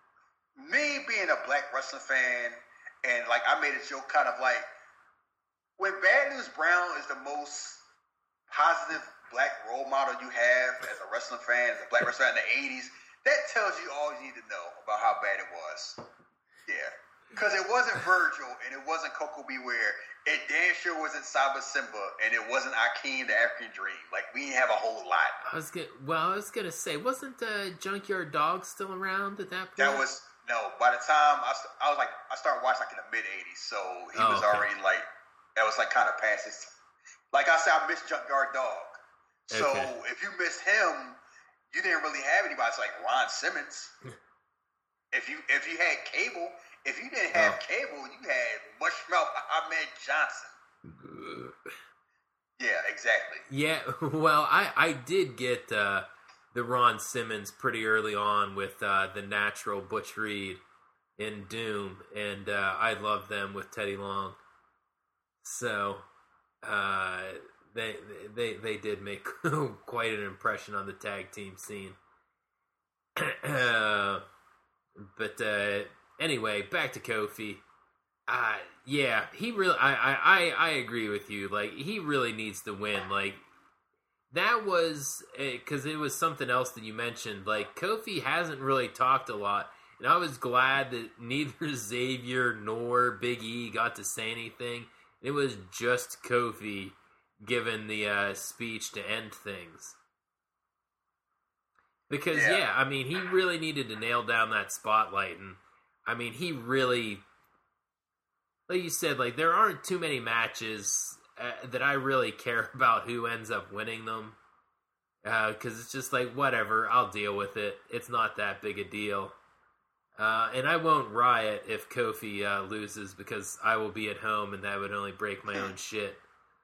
me being a black wrestling fan, and like I made a joke kind of like, when Bad News Brown is the most positive black role model you have as a wrestling fan, as a black wrestler in the eighties, that tells you all you need to know about how bad it was. Yeah. Because it wasn't Virgil, and it wasn't Coco Beware. It damn sure wasn't Saba Simba, and it wasn't Akeem the African Dream. Like, we didn't have a whole lot. I was gonna, well, I was gonna say, wasn't uh, Junkyard Dog still around at that point? That was, no, by the time I, st- I was like, I started watching like in the mid eighties, so he Oh, was okay. already like, that was like kind of past his, like I said, I missed Junkyard Dog. So Okay. if you missed him, you didn't really have anybody. It's like Ron Simmons. if you if you had cable, if you didn't have Oh. cable, you had Mushmouth Ahmed Johnson. Yeah, exactly. Yeah, well, I, I did get uh, the Ron Simmons pretty early on with uh, the natural Butch Reed in Doom, and uh, I love them with Teddy Long. So uh, they they they did make quite an impression on the tag team scene. uh, but uh, anyway, back to Kofi. Uh, yeah, he really. I, I I agree with you. Like, he really needs to win. Like, that was because it was something else that you mentioned. Like, Kofi hasn't really talked a lot. And I was glad that neither Xavier nor Big E got to say anything. It was just Kofi giving the uh, speech to end things. Because, yeah. yeah, I mean, he really needed to nail down that spotlight. And, I mean, he really, like you said, like, there aren't too many matches uh, that I really care about who ends up winning them. Because uh, it's just like, whatever, I'll deal with it. It's not that big a deal. Uh, and I won't riot if Kofi uh, loses because I will be at home and that would only break my own shit.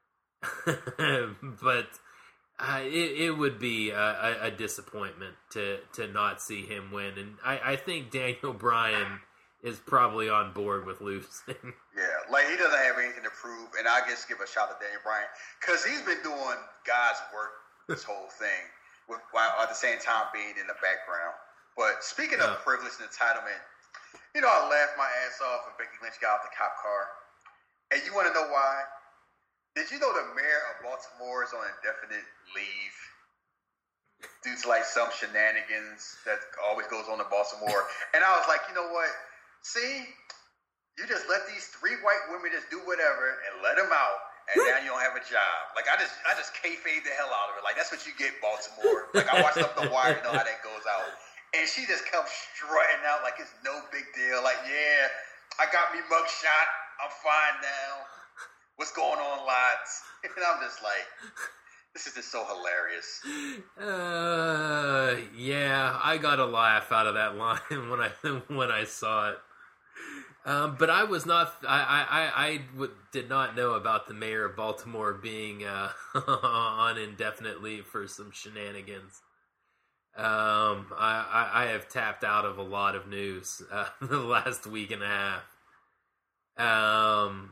But uh, it, it would be a, a disappointment to, to not see him win. And I, I think Daniel Bryan is probably on board with losing. Yeah, like he doesn't have anything to prove. And I just give a shout out to Daniel Bryan because he's been doing God's work this whole thing with, while at the same time being in the background. But speaking of yeah. privilege and entitlement, you know, I laughed my ass off when Becky Lynch got off the cop car. And you want to know why? Did you know the mayor of Baltimore is on indefinite leave due to like some shenanigans that always goes on in Baltimore? And I was like, you know what? See, you just let these three white women just do whatever and let them out. And now you don't have a job. Like, I just I just kayfabe the hell out of it. Like, that's what you get, Baltimore. Like, I watched Up the Wire to know how that goes out. And she just comes strutting out like it's no big deal. Like, yeah, I got me mugshot. I'm fine now. What's going on, lads? And I'm just like, this is just so hilarious. Uh, yeah, I got a laugh out of that line when I when I saw it. Um, but I was not. I I I w- did not know about the mayor of Baltimore being uh, on indefinite leave for some shenanigans. Um, I, I, I have tapped out of a lot of news uh, the last week and a half. Um,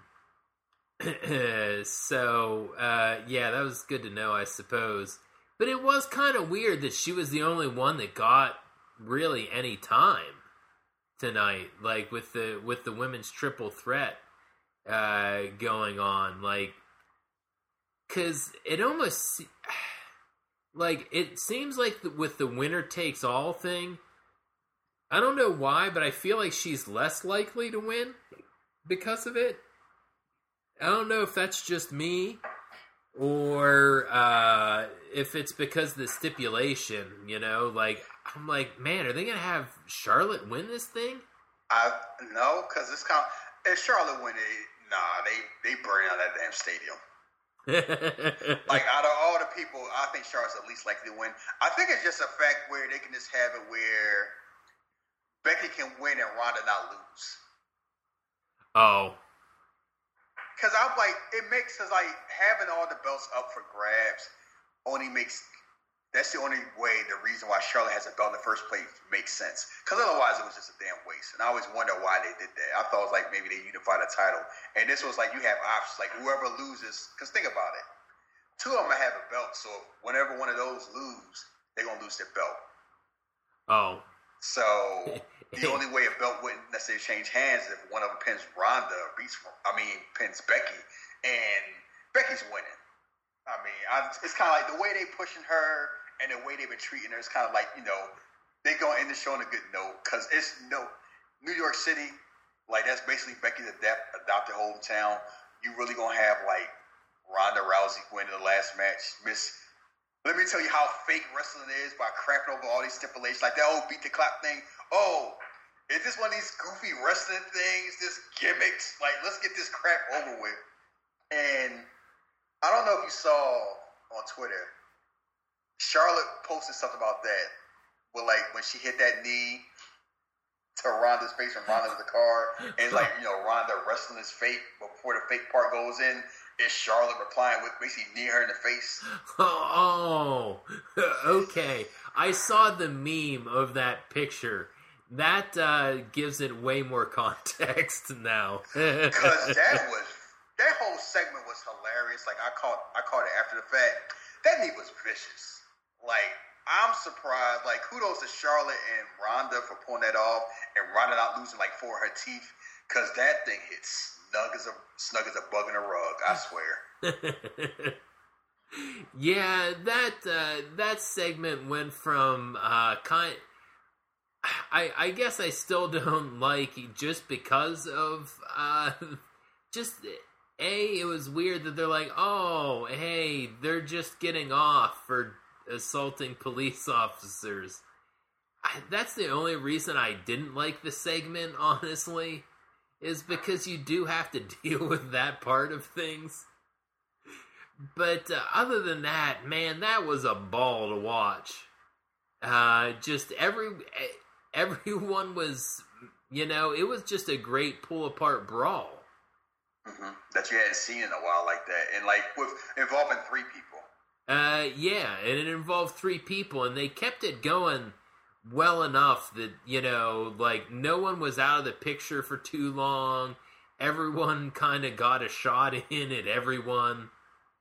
so, uh, yeah, that was good to know, I suppose. But it was kind of weird that she was the only one that got really any time tonight, like with the with the women's triple threat uh, going on, like, because it almost. Like, it seems like the, with the winner takes all thing, I don't know why, but I feel like she's less likely to win because of it. I don't know if that's just me or uh, if it's because of the stipulation, you know? Like, I'm like, man, are they going to have Charlotte win this thing? I No, because it's kind of... If Charlotte win it, nah, they, they burn out that damn stadium. Like, out of all the people, I think Charlotte's at least likely to win. I think it's just a fact where they can just have it where Becky can win and Ronda not lose. Oh. Because I'm like, it makes us like having all the belts up for grabs only makes. That's the only way, the reason why Charlotte has a belt in the first place makes sense. Because otherwise, it was just a damn waste. And I always wonder why they did that. I thought it was like maybe they unified a title. And this was like, you have options. Like, whoever loses, because think about it. Two of them have a belt. So whenever one of those lose, they're going to lose their belt. Oh. So the only way a belt wouldn't necessarily change hands is if one of them pins Ronda, or beats, I mean, pins Becky. And Becky's winning. I mean, I, it's kind of like the way they pushing her and the way they've been treating her. It's kind of like, you know, they going in the show on a good note because it's no New York City. Like, that's basically Becky's adapt, adopted hometown. You really gonna have like Ronda Rousey winning the last match. Miss, let me tell you how fake wrestling is by crapping over all these stipulations, like that old beat the clap thing. Oh, is this one of these goofy wrestling things? This gimmicks? Like, let's get this crap over with. And I don't know if you saw on Twitter, Charlotte posted something about that. Well, like when she hit that knee to Ronda's face when Ronda's in the car, and it's like, you know, Ronda wrestling is fake, but before the fake part goes in, is Charlotte replying with basically knee her in the face. Oh, okay. I saw the meme of that picture. That uh, gives it way more context now. Because that was that whole segment was hilarious. Like I caught I caught it after the fact. That knee was vicious. Like I'm surprised. Like kudos to Charlotte and Ronda for pulling that off, and Ronda not losing like four of her teeth. Because that thing hits snug as a snug as a bug in a rug. I swear. Yeah, that uh, that segment went from uh, kind. I I guess I still don't like just because of uh, just a. It was weird that they're like, oh, hey, they're just getting off for assaulting police officers. I, that's the only reason I didn't like the segment, honestly. Is because you do have to deal with that part of things. But uh, other than that, man, that was a ball to watch. Uh, just every everyone was, you know, it was just a great pull-apart brawl. Mm-hmm. That you hadn't seen in a while like that. And, like, with involving three people. Uh, yeah, and it involved three people, and they kept it going well enough that, you know, like, no one was out of the picture for too long. Everyone kind of got a shot in at everyone.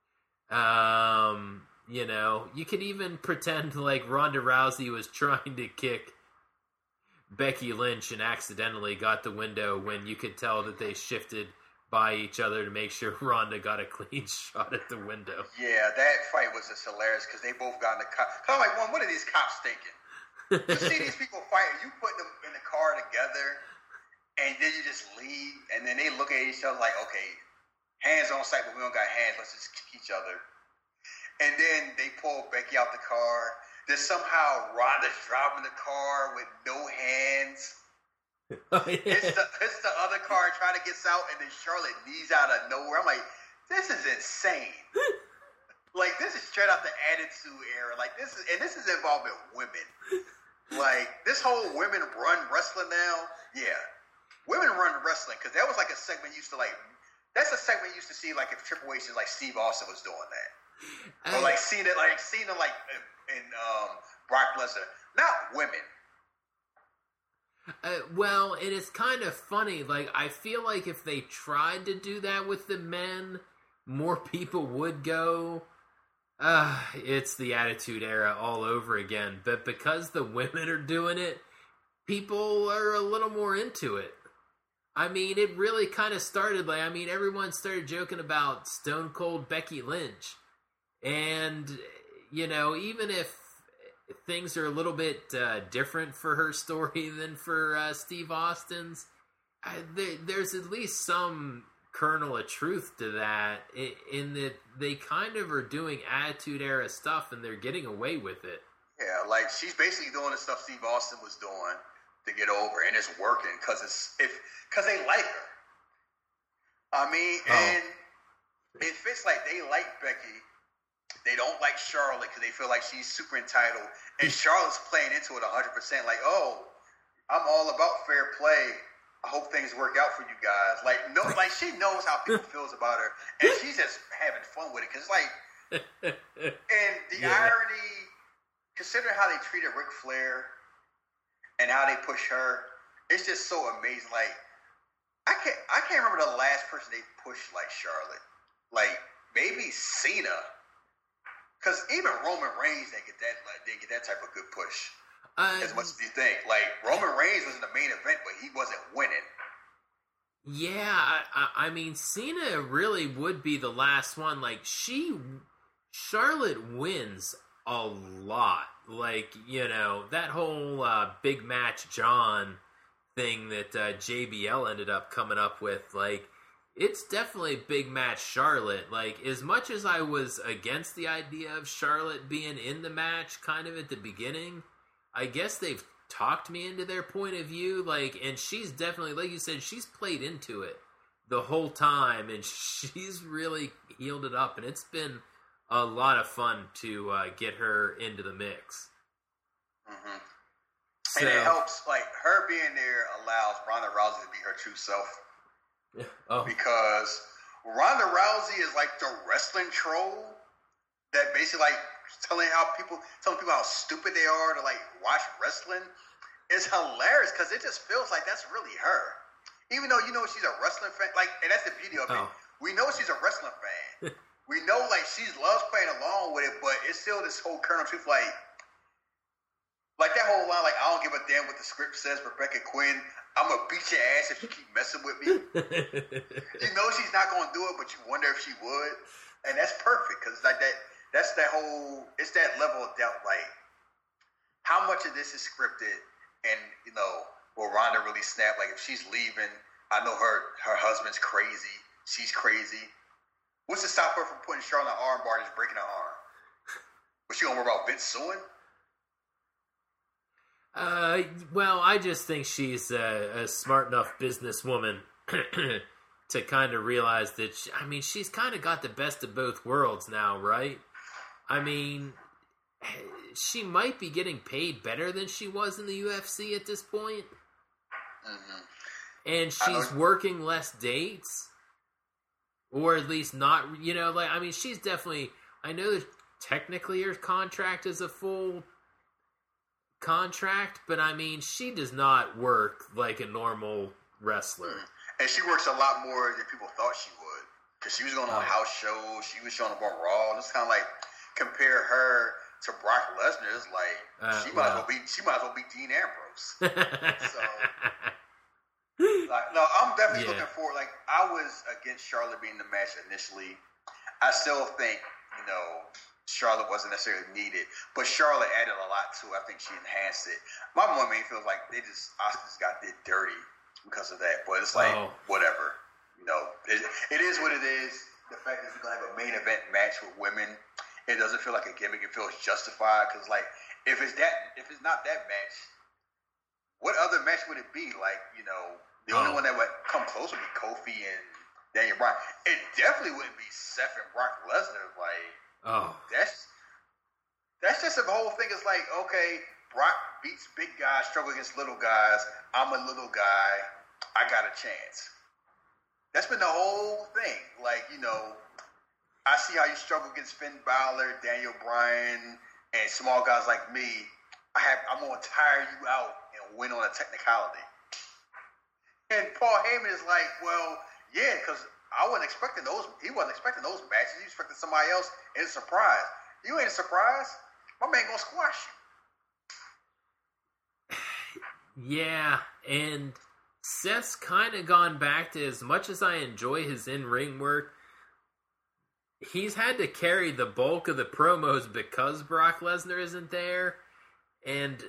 Um, you know, you could even pretend like Ronda Rousey was trying to kick Becky Lynch and accidentally got the window when you could tell that they shifted by each other to make sure Ronda got a clean shot at the window. Yeah, that fight was just hilarious because they both got in the car. I'm like, one, what are these cops thinking? You see these people fighting, you put them in the car together, and then you just leave, and then they look at each other like, okay, hands on sight, but we don't got hands, let's just kick each other. And then they pull Becky out the car. Then somehow Ronda's driving the car with no hands. Oh, yeah. It's the it's the other car trying to get out, and then Charlotte knees out of nowhere. I'm like, this is insane. Like, this is straight out the Attitude Era. Like, this is, and this is involving women. Like, this whole women run wrestling now, yeah. Women run wrestling, because that was like a segment used to, like, that's a segment you used to see, like, if Triple H and, like, Steve Austin was doing that. I, or, like, Cena, like, Cena, like, in, in um, Brock Lesnar. Not women. Uh, well, and it's kind of funny. Like, I feel like if they tried to do that with the men, more people would go. Uh, it's the Attitude Era all over again. But because the women are doing it, people are a little more into it. I mean, it really kind of started like, I mean, everyone started joking about Stone Cold Becky Lynch. And, you know, even if things are a little bit uh, different for her story than for uh, Steve Austin's, I, there, there's at least some kernel of truth to that, in that they kind of are doing Attitude Era stuff and they're getting away with it. Yeah, like she's basically doing the stuff Steve Austin was doing to get over, and it's working because it's if because they like her. I mean, oh. and it fits like they like Becky. They don't like Charlotte because they feel like she's super entitled, and Charlotte's playing into it one hundred percent. Like, oh, I'm all about fair play. I hope things work out for you guys. Like, no, like she knows how people feels about her, and she's just having fun with it. Cause like, and the yeah. irony, considering how they treated Ric Flair and how they push her, it's just so amazing. Like, I can't, I can't remember the last person they pushed like Charlotte. Like maybe Cena, cause even Roman Reigns didn't get that, like, didn't get that type of good push. Uh, as much as you think. Like, Roman Reigns was in the main event, but he wasn't winning. Yeah, I, I mean, Cena really would be the last one. Like, she... Charlotte wins a lot. Like, you know, that whole uh, big match John thing that uh, J B L ended up coming up with, like, it's definitely big match Charlotte. Like, as much as I was against the idea of Charlotte being in the match kind of at the beginning... I guess they've talked me into their point of view, like, and she's definitely, like you said, she's played into it the whole time, and she's really healed it up, and it's been a lot of fun to uh, get her into the mix. Mm-hmm. So, and it helps, like, her being there allows Ronda Rousey to be her true self. Oh. Because Ronda Rousey is like the wrestling troll that basically like telling how people telling people how stupid they are to like watch wrestling. It's hilarious because it just feels like that's really her. Even though you know she's a wrestling fan, like, and that's the beauty of it. Oh. We know she's a wrestling fan. We know like she loves playing along with it, but it's still this whole kernel of truth, like, like that whole line, like I don't give a damn what the script says, Rebecca Quinn. I'm gonna beat your ass if you keep messing with me. You know she's not gonna do it, but you wonder if she would, and that's perfect because like that. That's that whole. It's that level of doubt, like how much of this is scripted. And, you know, will Ronda really snap? Like, if she's leaving, I know her her husband's crazy. She's crazy. What's to stop her from putting Charlotte in an arm bar and just breaking her arm? Was she going to worry about Vince suing? Uh, well, I just think she's a, a smart enough businesswoman to kind of realize that, she, I mean, she's kind of got the best of both worlds now, right? I mean... she might be getting paid better than she was in the U F C at this point. Mm-hmm. And she's working less dates. Or at least not, you know, like, I mean, she's definitely, I know that technically her contract is a full contract, but I mean, she does not work like a normal wrestler. Mm-hmm. And she works a lot more than people thought she would. Because she was going on oh. house shows, she was showing up on Raw, and it's kind of like, compare her to Brock Lesnar, is like uh, she might well. as well be she might as well be Dean Ambrose. So, like, no, I'm definitely yeah. looking forward. Like, I was against Charlotte being the match initially. I still think, you know, Charlotte wasn't necessarily needed, but Charlotte added a lot to it. I think she enhanced it. My one main feels like they just Asuka just got did dirty because of that. But it's like oh. whatever, you know, it, it is what it is. The fact that we're gonna have a main event match with women. It doesn't feel like a gimmick. It feels justified because, like, if it's that, if it's not that match, what other match would it be? Like, you know, the oh. only one that would come close would be Kofi and Daniel Bryan. It definitely wouldn't be Seth and Brock Lesnar. Like, oh, that's that's just the whole thing. Is like, okay, Brock beats big guys, struggle against little guys. I'm a little guy. I got a chance. That's been the whole thing. Like, you know. I see how you struggle against Finn Balor, Daniel Bryan, and small guys like me. I have, I'm going to tire you out and win on a technicality. And Paul Heyman is like, well, yeah, because I wasn't expecting those. He wasn't expecting those matches. He was expecting somebody else. And it's a surprise. You ain't a surprise. My man going to squash you. Yeah, and Seth's kind of gone back to, as much as I enjoy his in-ring work, he's had to carry the bulk of the promos because Brock Lesnar isn't there, and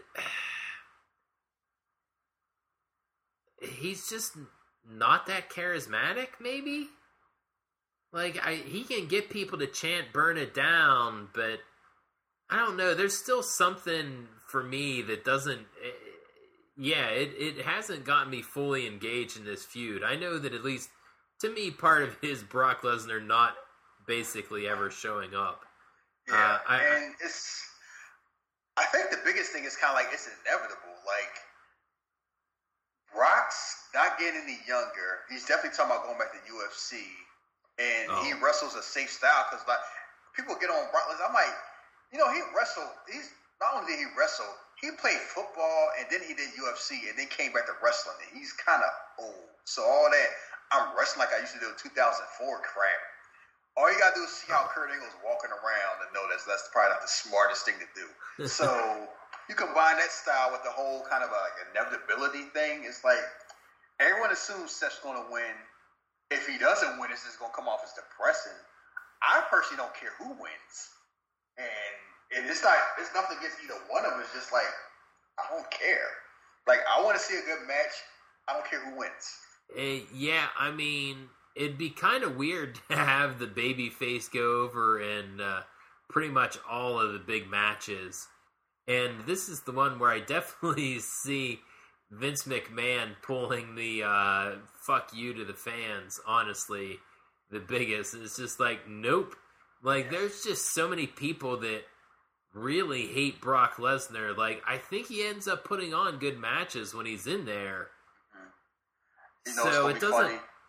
he's just not that charismatic, maybe? Like, I, he can get people to chant "burn it down," but I don't know, there's still something for me that doesn't... Yeah, it, it hasn't gotten me fully engaged in this feud. I know that at least, to me, part of his Brock Lesnar not basically ever showing up. Yeah, uh, I, and it's... I think the biggest thing is kind of like, it's inevitable. Like, Brock's not getting any younger. He's definitely talking about going back to U F C. And oh. he wrestles a safe style because, like, people get on Brock Lesnar. I'm like, you know, he wrestled... He's not only did he wrestle, he played football, and then he did U F C, and then came back to wrestling. And he's kind of old. So all that, I'm wrestling like I used to do in two thousand four crap. All you got to do is see how Kurt Angle's walking around and know that's, that's probably not the smartest thing to do. So you combine that style with the whole kind of a, like, inevitability thing. It's like everyone assumes Seth's going to win. If he doesn't win, it's just going to come off as depressing. I personally don't care who wins. And, and it's not, it's nothing against either one of them. It's just like, I don't care. Like, I want to see a good match. I don't care who wins. Uh, yeah, I mean... It'd be kind of weird to have the babyface go over in uh, pretty much all of the big matches. And this is the one where I definitely see Vince McMahon pulling the uh, fuck you to the fans, honestly, the biggest. It's just like, nope. Like, there's just so many people that really hate Brock Lesnar. Like, I think he ends up putting on good matches when he's in there. You know, so it doesn't... Funny.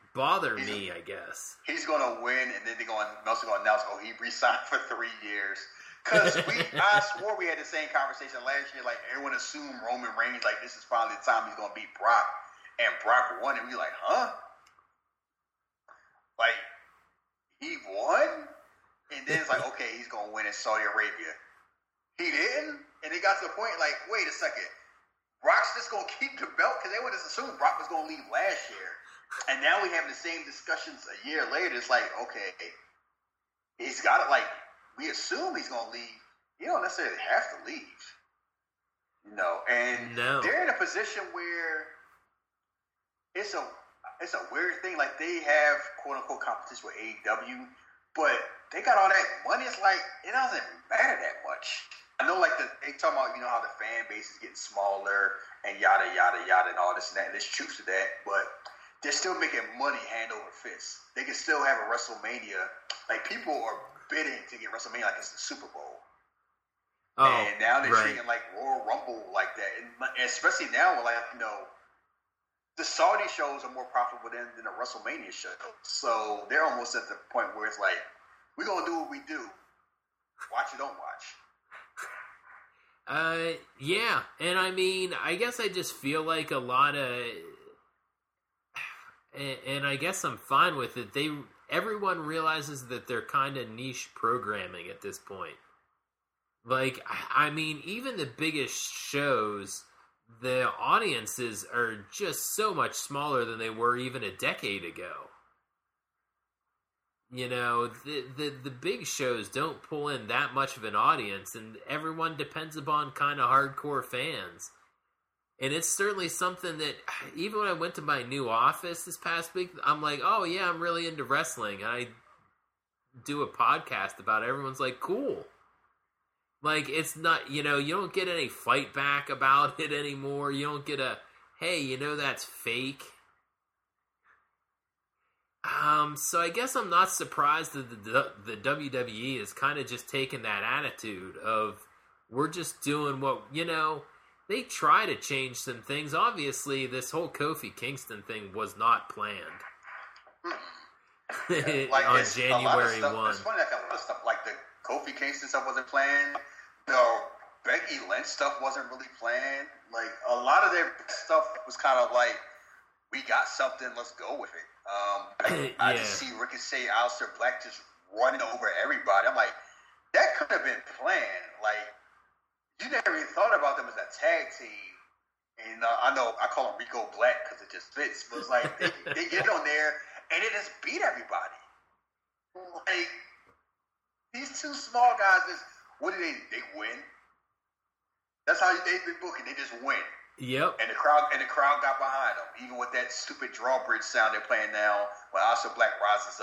bother me, I guess. He's going to win, and then they're going, Meltzer going to announce, oh, he re-signed for three years. Because we, I swore we had the same conversation last year. Like, everyone assumed Roman Reigns, like, this is finally the time he's going to beat Brock. And Brock won, and we like, huh? Like, he won? And then it's like, okay, he's going to win in Saudi Arabia. He didn't? And it got to the point, like, wait a second. Brock's just going to keep the belt? Because they would just assume Brock was going to leave last year. And now we have the same discussions a year later. It's like, okay, he's got it. Like, we assume he's going to leave. You don't necessarily have to leave. You know, and no. They're in a position where it's a it's a weird thing. Like, they have quote-unquote competition with A E W, but they got all that money. It's like, it doesn't matter that much. I know, like, the, they talk about, you know, how the fan base is getting smaller and yada, yada, yada, and all this and that. And there's truth to that, but they're still making money hand over fist. They can still have a WrestleMania. Like, people are bidding to get WrestleMania like it's the Super Bowl. Oh, and now they're right. treating, like, Royal Rumble like that. And especially now, like, you know, the Saudi shows are more profitable than, than a WrestleMania show. So they're almost at the point where it's like, we're going to do what we do. Watch or don't watch. Uh, yeah. And I mean, I guess I just feel like a lot of, and, and I guess I'm fine with it. They, everyone realizes that they're kind of niche programming at this point. Like, I mean, even the biggest shows, the audiences are just so much smaller than they were even a decade ago. You know, the, the the big shows don't pull in that much of an audience, and everyone depends upon kind of hardcore fans. And it's certainly something that, even when I went to my new office this past week, I'm like, oh yeah, I'm really into wrestling. And I do a podcast about it. Everyone's like, cool. Like, it's not, you know, you don't get any fight back about it anymore. You don't get a, hey, you know that's fake. Um, so I guess I'm not surprised that the, the W W E is kind of just taking that attitude of, we're just doing what, you know, they try to change some things. Obviously, this whole Kofi Kingston thing was not planned. Yeah, like on it's, January stuff, first. It's funny, like a lot of stuff, like the Kofi Kingston stuff wasn't planned. The Becky Lynch stuff wasn't really planned. Like, a lot of their stuff was kind of like, we got something, let's go with it. Um, I, I yeah. just see Ricochet, Aleister Black just running over everybody. I'm like, that could have been planned. Like, you never even thought about them as a tag team. And uh, I know I call them Rico Black because it just fits. But it's like, they, they get on there and they just beat everybody. Like, these two small guys, just, what do they They win. That's how they've been booking. They just win. Yep. And the crowd and the crowd got behind them, even with that stupid drawbridge sound they're playing now when Aleister Black rises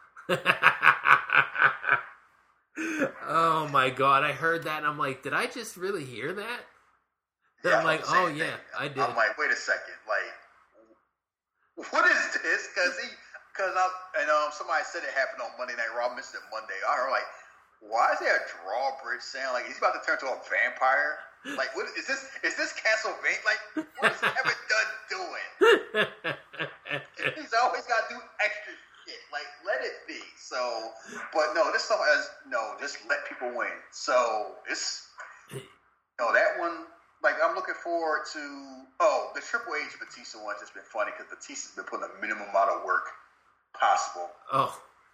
up. Oh my god, I heard that and I'm like, did I just really hear that? Yeah, I'm like, oh yeah, thing. I did. I'm like, wait a second, like, what is this? Because he, because I, and um, somebody said it happened on Monday Night Raw. I missed it Monday. I heard like, why is there a drawbridge sound? Like, he's about to turn to a vampire. Like, what is this? Is this Castlevania? Like, what is Kevin Dunn doing? He's always got to do extra shit. Like, let it be. So, but no, this stuff has no. Just let people win. So it's no that one. Like, I'm looking forward to. Oh, the Triple H Batista one's just been funny because Batista's been putting the minimum amount of work possible. Oh.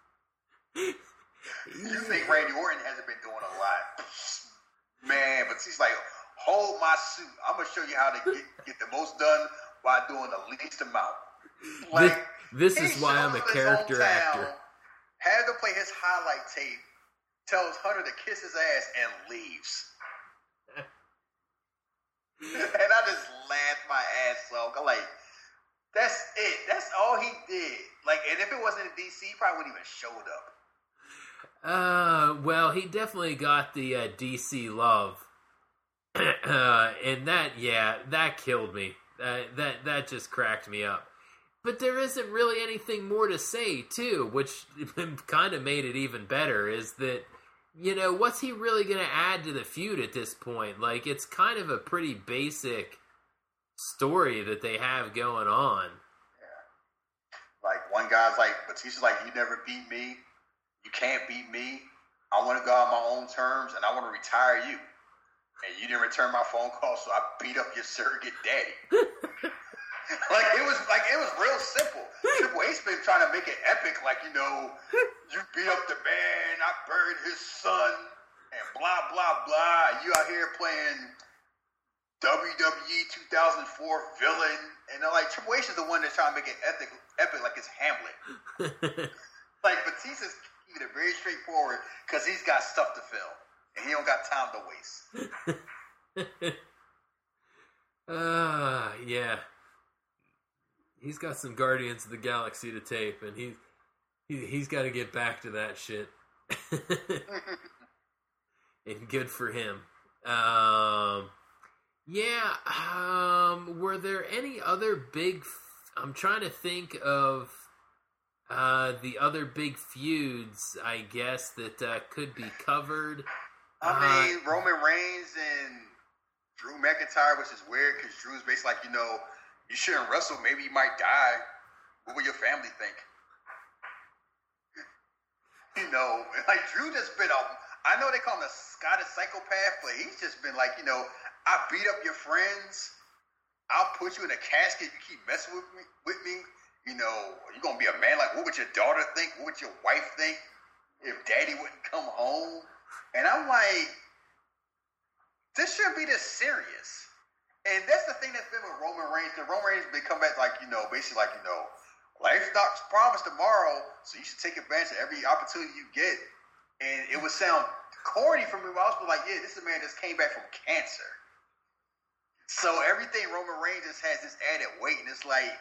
You think Randy Orton hasn't been doing a lot? Man, but he's like, hold my suit. I'm going to show you how to get, get the most done by doing the least amount. Like, this this is why I'm a character actor. Have to play his highlight tape, tells Hunter to kiss his ass, and leaves. And I just laughed my ass off. I'm like, that's it. That's all he did. Like, and if it wasn't in D C, he probably wouldn't even showed up. Uh, well, he definitely got the uh, D C love, uh, and that, yeah, that killed me. Uh, that that just cracked me up. But there isn't really anything more to say, too, which kind of made it even better. Is that, you know, what's he really going to add to the feud at this point? Like, it's kind of a pretty basic story that they have going on. Yeah. Like, one guy's like, Batista's like, you never beat me. You can't beat me. I want to go on my own terms, and I want to retire you. And you didn't return my phone call, so I beat up your surrogate daddy. Like it was like it was real simple. Triple H been trying to make it epic, like, you know, you beat up the man, I buried his son, and blah blah blah. You out here playing W W E two thousand four villain, and they're like, Triple H is the one that's trying to make it epic, epic like it's Hamlet. Like Batista's keeping it very straightforward because he's got stuff to fill, and he don't got time to waste. uh, yeah. He's got some Guardians of the Galaxy to tape, and he, he he's got to get back to that shit. And good for him. Um, yeah. Um, were there any other big? F- I'm trying to think of uh, the other big feuds, I guess, that uh, could be covered. I mean, uh, Roman Reigns and Drew McIntyre, which is weird because Drew's basically like, you know, you shouldn't wrestle. Maybe you might die. What will your family think? You know, like Drew just been a. I know they call him a Scottish psychopath, but he's just been like, you know, I beat up your friends. I'll put you in a casket if you keep messing with me. With me, you know, you're gonna be a man. Like, what would your daughter think? What would your wife think if Daddy wouldn't come home? And I'm like, this shouldn't be this serious. And that's the thing that's been with Roman Reigns. Because Roman Reigns has become back like, you know, basically like, you know, life's not promised tomorrow, so you should take advantage of every opportunity you get. And it would sound corny for me, but I was like, yeah, this is a man that just came back from cancer. So everything Roman Reigns just has this added weight, and it's like,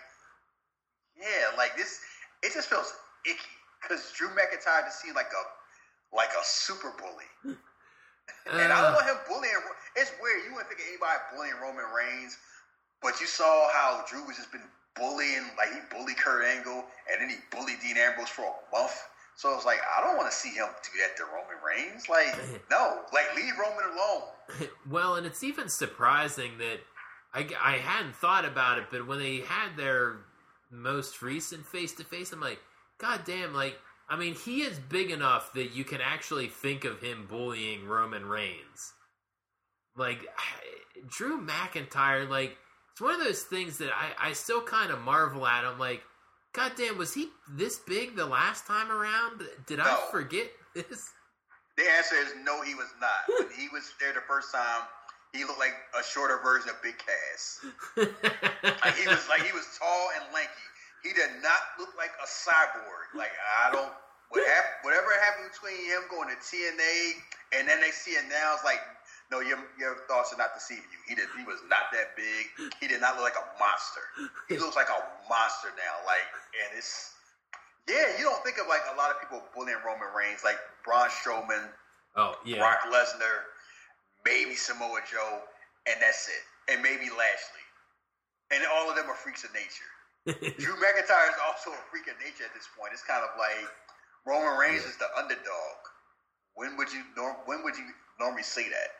yeah, like this, it just feels icky. Because Drew McIntyre just seemed like a, like a super bully. And I don't want him bullying. It's weird. You wouldn't think of anybody bullying Roman Reigns, but you saw how Drew was just been bullying. Like, he bullied Kurt Angle, and then he bullied Dean Ambrose for a month. So I was like, I don't want to see him do that to Roman Reigns. Like, no. Like, leave Roman alone. Well, and it's even surprising that I, I hadn't thought about it, but when they had their most recent face-to-face, I'm like, God damn, like, I mean, he is big enough that you can actually think of him bullying Roman Reigns. Like, Drew McIntyre, like, it's one of those things that I, I still kind of marvel at. I'm like, God damn, was he this big the last time around? Did no. I forget this? The answer is no, he was not. When he was there the first time, he looked like a shorter version of Big Cass. Like, he was like he was tall and lanky. He did not look like a cyborg. Like, I don't, what hap- whatever happened between him going to T N A and then they see it now, it's like, no, your, your thoughts are not deceiving you. He did, he was not that big. He did not look like a monster. He looks like a monster now. Like, and it's, yeah, you don't think of like a lot of people bullying Roman Reigns, like Braun Strowman, oh yeah, Brock Lesnar, maybe Samoa Joe, and that's it. And maybe Lashley. And all of them are freaks of nature. Drew McIntyre is also a freak of nature at this point. It's kind of like Roman Reigns yeah. is the underdog. When would you when would you normally say that?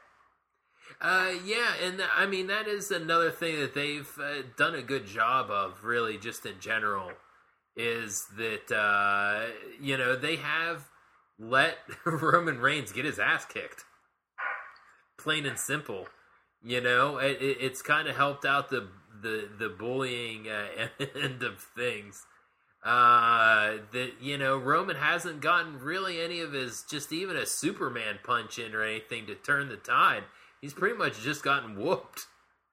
Uh, yeah, and I mean that is another thing that they've uh, done a good job of, really, just in general, is that uh, you know, they have let Roman Reigns get his ass kicked, plain and simple. You know, it, it's kind of helped out the the the bullying uh, end of things. Uh, that, you know, Roman hasn't gotten really any of his, just even a Superman punch in or anything to turn the tide. He's pretty much just gotten whooped.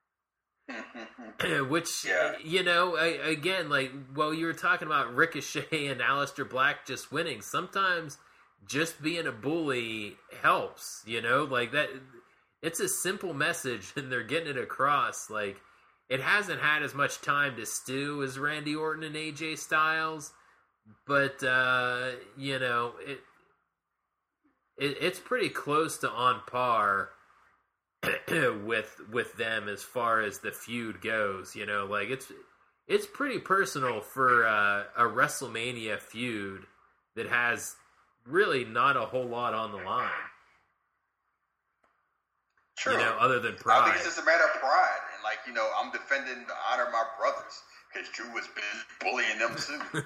Which, yeah. you know, I, again, like, well, you were talking about Ricochet and Aleister Black just winning. Sometimes just being a bully helps, you know, like that. It's a simple message and they're getting it across. Like, it hasn't had as much time to stew as Randy Orton and A J Styles, but, uh, you know, it, it it's pretty close to on par with with them as far as the feud goes. You know, like, it's it's pretty personal for uh, a WrestleMania feud that has really not a whole lot on the line. True. You know, other than pride. I think it's just a matter of pride. And, like, you know, I'm defending the honor of my brothers. because Drew was bullying them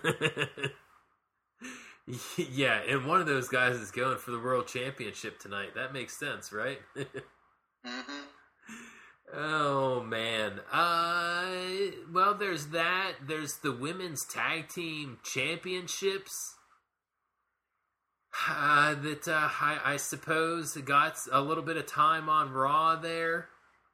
too. Yeah, and one of those guys is going for the world championship tonight. That makes sense, right? Mm-hmm. Oh man. Uh, well, there's that. There's the women's tag team championships. Uh, that uh, I, I suppose got a little bit of time on Raw there.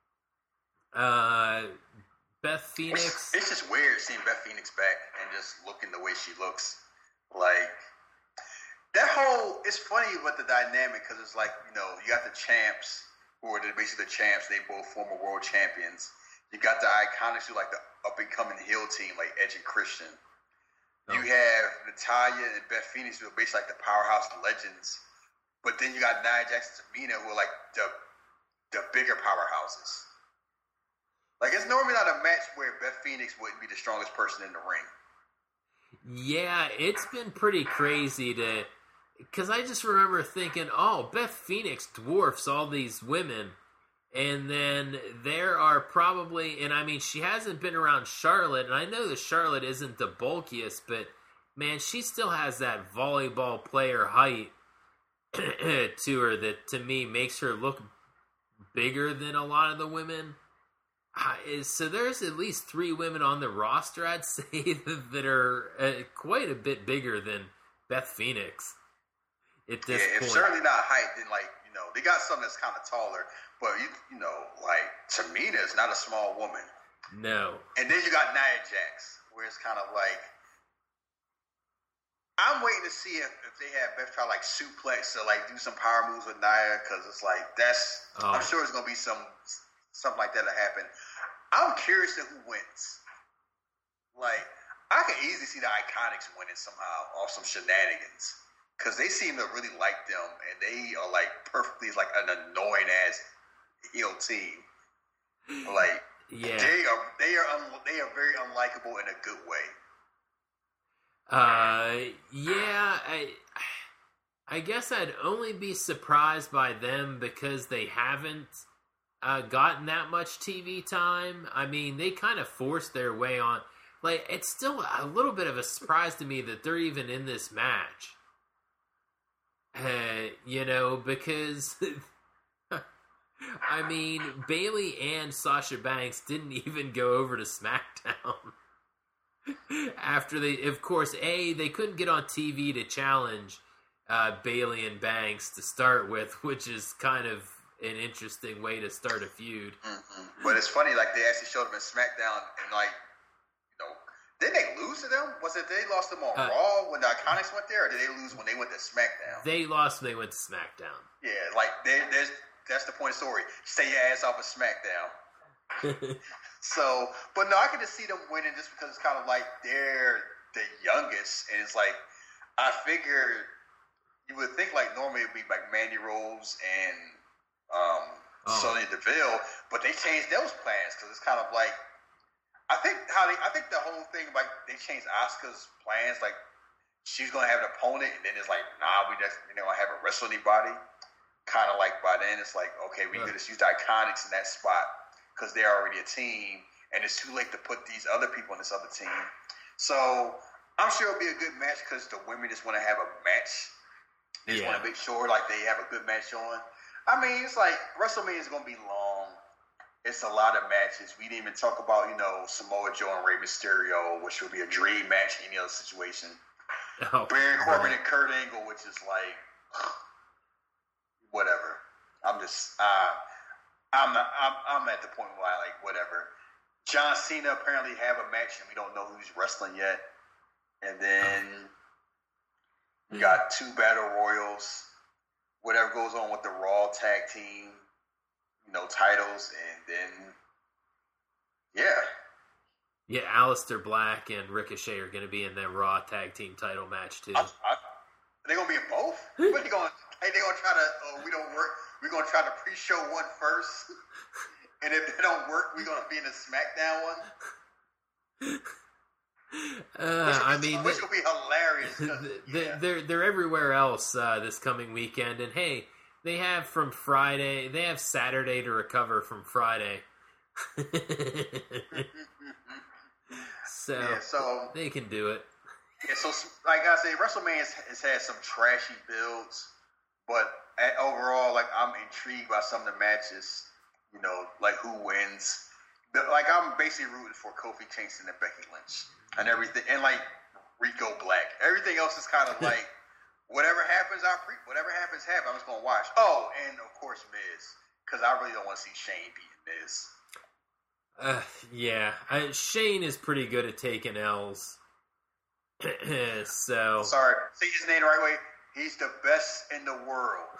Uh, Beth Phoenix. It's, it's just weird seeing Beth Phoenix back and just looking the way she looks. Like that whole. It's funny with the dynamic because it's like, you know, you got the champs who are basically the champs. They both former world champions. You got the Iconics who like the up and coming heel team like Edge and Christian. Oh. You have Natalya and Beth Phoenix who are basically like the powerhouse legends. But then you got Nia Jax and Tamina who are like the the bigger powerhouses. Like, it's normally not a match where Beth Phoenix wouldn't be the strongest person in the ring. Yeah, it's been pretty crazy to... Because I just remember thinking, oh, Beth Phoenix dwarfs all these women. And then there are probably... And, I mean, she hasn't been around Charlotte. And I know that Charlotte isn't the bulkiest, but, man, she still has that volleyball player height to her that, to me, makes her look bigger than a lot of the women. Uh, so there's at least three women on the roster, I'd say, that are uh, quite a bit bigger than Beth Phoenix at this yeah, point. If certainly not height, then, like, you know, they got something that's kind of taller. But, you, you know, like, Tamina is not a small woman. No. And then you got Nia Jax, where it's kind of like, I'm waiting to see if, if they have Beth try, like, suplex or, like, do some power moves with Nia, because it's like, that's, oh. I'm sure there's going to be some... something like that will happen. I'm curious to who wins. Like, I can easily see the Iconics winning somehow off some shenanigans. Because they seem to really like them, and they are, like, perfectly, like, an annoying-ass heel team. Like, yeah. they are they are, un- they are very unlikable in a good way. Uh, yeah, I... I guess I'd only be surprised by them because they haven't Uh, gotten that much T V time. I mean, they kind of forced their way on. Like, it's still a little bit of a surprise to me that they're even in this match. Uh, you know, because I mean, Bayley and Sasha Banks didn't even go over to SmackDown after they, of course, A, they couldn't get on T V to challenge uh, Bayley and Banks to start with, which is kind of an interesting way to start a feud. Mm-hmm. But it's funny, like, they actually showed them in SmackDown, and, like, you know, didn't they lose to them? Was it they lost them on uh, Raw when the Iconics went there, or did they lose when they went to SmackDown? They lost when they went to SmackDown. Yeah, like, they, there's that's the point of the story. Stay your ass off of SmackDown. So, but no, I can just see them winning just because it's kind of like they're the youngest, and it's like, I figure you would think, like, normally it would be, like, Mandy Rose and Um, oh. Sonya Deville, but they changed those plans because it's kind of like, I think how they, I think the whole thing, like, they changed Asuka's plans, like, she's gonna have an opponent, and then it's like, nah, we just, you know, haven't wrestled anybody. Kind of like by then, it's like, okay, we yeah. could just use the Iconics in that spot because they're already a team, and it's too late to put these other people in this other team. So I'm sure it'll be a good match because the women just want to have a match. They just yeah. want to make sure, like, they have a good match on. I mean, it's like WrestleMania is going to be long. It's a lot of matches. We didn't even talk about, you know, Samoa Joe and Rey Mysterio, which would be a dream match in any other situation. Oh, Baron Corbin and Kurt Angle, which is like, whatever. I'm just, uh, I'm, not, I'm I'm at the point where I like whatever. John Cena apparently have a match, and we don't know who's wrestling yet. And then we got two Battle Royals. Whatever goes on with the Raw tag team, you know, titles, and then, yeah. Yeah, Aleister Black and Ricochet are going to be in that Raw tag team title match, too. I, I, they're going to be in both? What are they going hey, they gonna try to, oh, we don't work, we're going to try to pre-show one first, and if they don't work, we're going to be in the SmackDown one? Uh, which, I mean, which will be hilarious. They, yeah. They're they're everywhere else uh, this coming weekend, and hey, they have from Friday, they have Saturday to recover from Friday. So, yeah, so they can do it. Yeah, so like I said, WrestleMania has, has had some trashy builds, but at, overall, like I'm intrigued by some of the matches. You know, like who wins. The, like I'm basically rooting for Kofi Kingston and Becky Lynch and everything, and like Rico Black. Everything else is kind of like whatever happens, I pre- whatever happens, happen. I'm just gonna watch. Oh, and of course Miz, because I really don't want to see Shane beating Miz. Uh, yeah, I, Shane is pretty good at taking L's. So sorry, say his name the right way. He's the best in the world,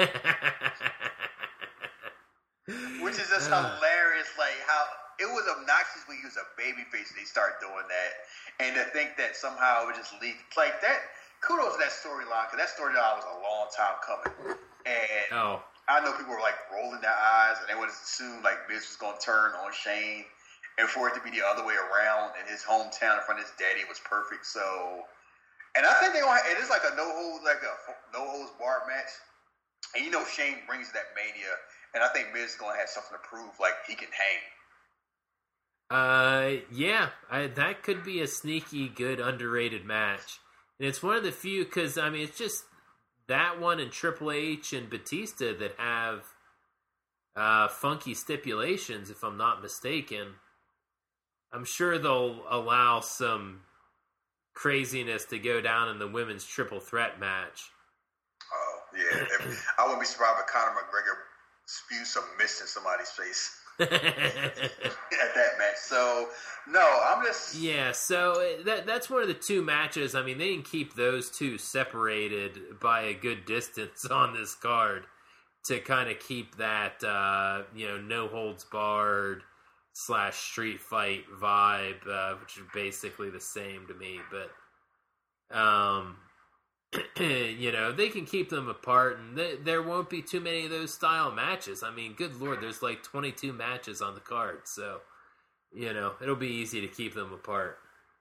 which is just uh, hilarious. Like how it was obnoxious when he was a babyface. They start doing that, and to think that somehow it would just leak like that. Kudos to that storyline because that storyline was a long time coming, and oh. I know people were like rolling their eyes, and they would assume like Miz was going to turn on Shane. And for it to be the other way around in his hometown in front of his daddy was perfect. So, and I think they gonna, it is like a no hold, like a no holds barred match. And you know Shane brings that mania, and I think Miz is gonna have something to prove, like he can hang. Uh, yeah, I, that could be a sneaky good underrated match, and it's one of the few because I mean it's just that one and Triple H and Batista that have uh funky stipulations, if I'm not mistaken. I'm sure they'll allow some craziness to go down in the women's triple threat match. Oh, yeah. If, I wouldn't be surprised if Conor McGregor spews some mist in somebody's face at that match. So, no, I'm just... Yeah, so that that's one of the two matches. I mean, they can keep those two separated by a good distance on this card to kind of keep that, uh, you know, no holds barred slash street fight vibe, uh, which is basically the same to me, but um, you know, they can keep them apart, and th- there won't be too many of those style matches. I mean, good lord, there's like twenty-two matches on the card, so you know, it'll be easy to keep them apart.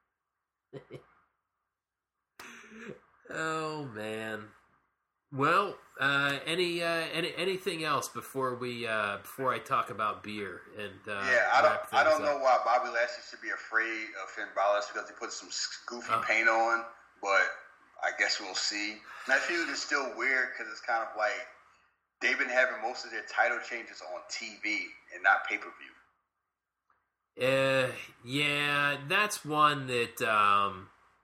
Oh man. Well, uh, any uh, any anything else before we uh, before I talk about beer and uh, yeah, I don't I don't know up. why Bobby Lashley should be afraid of Finn Balor because he put some goofy oh. paint on, but I guess we'll see. And I feel it's still weird because it's kind of like they've been having most of their title changes on T V and not pay per view. Uh, yeah, that's one that. Um,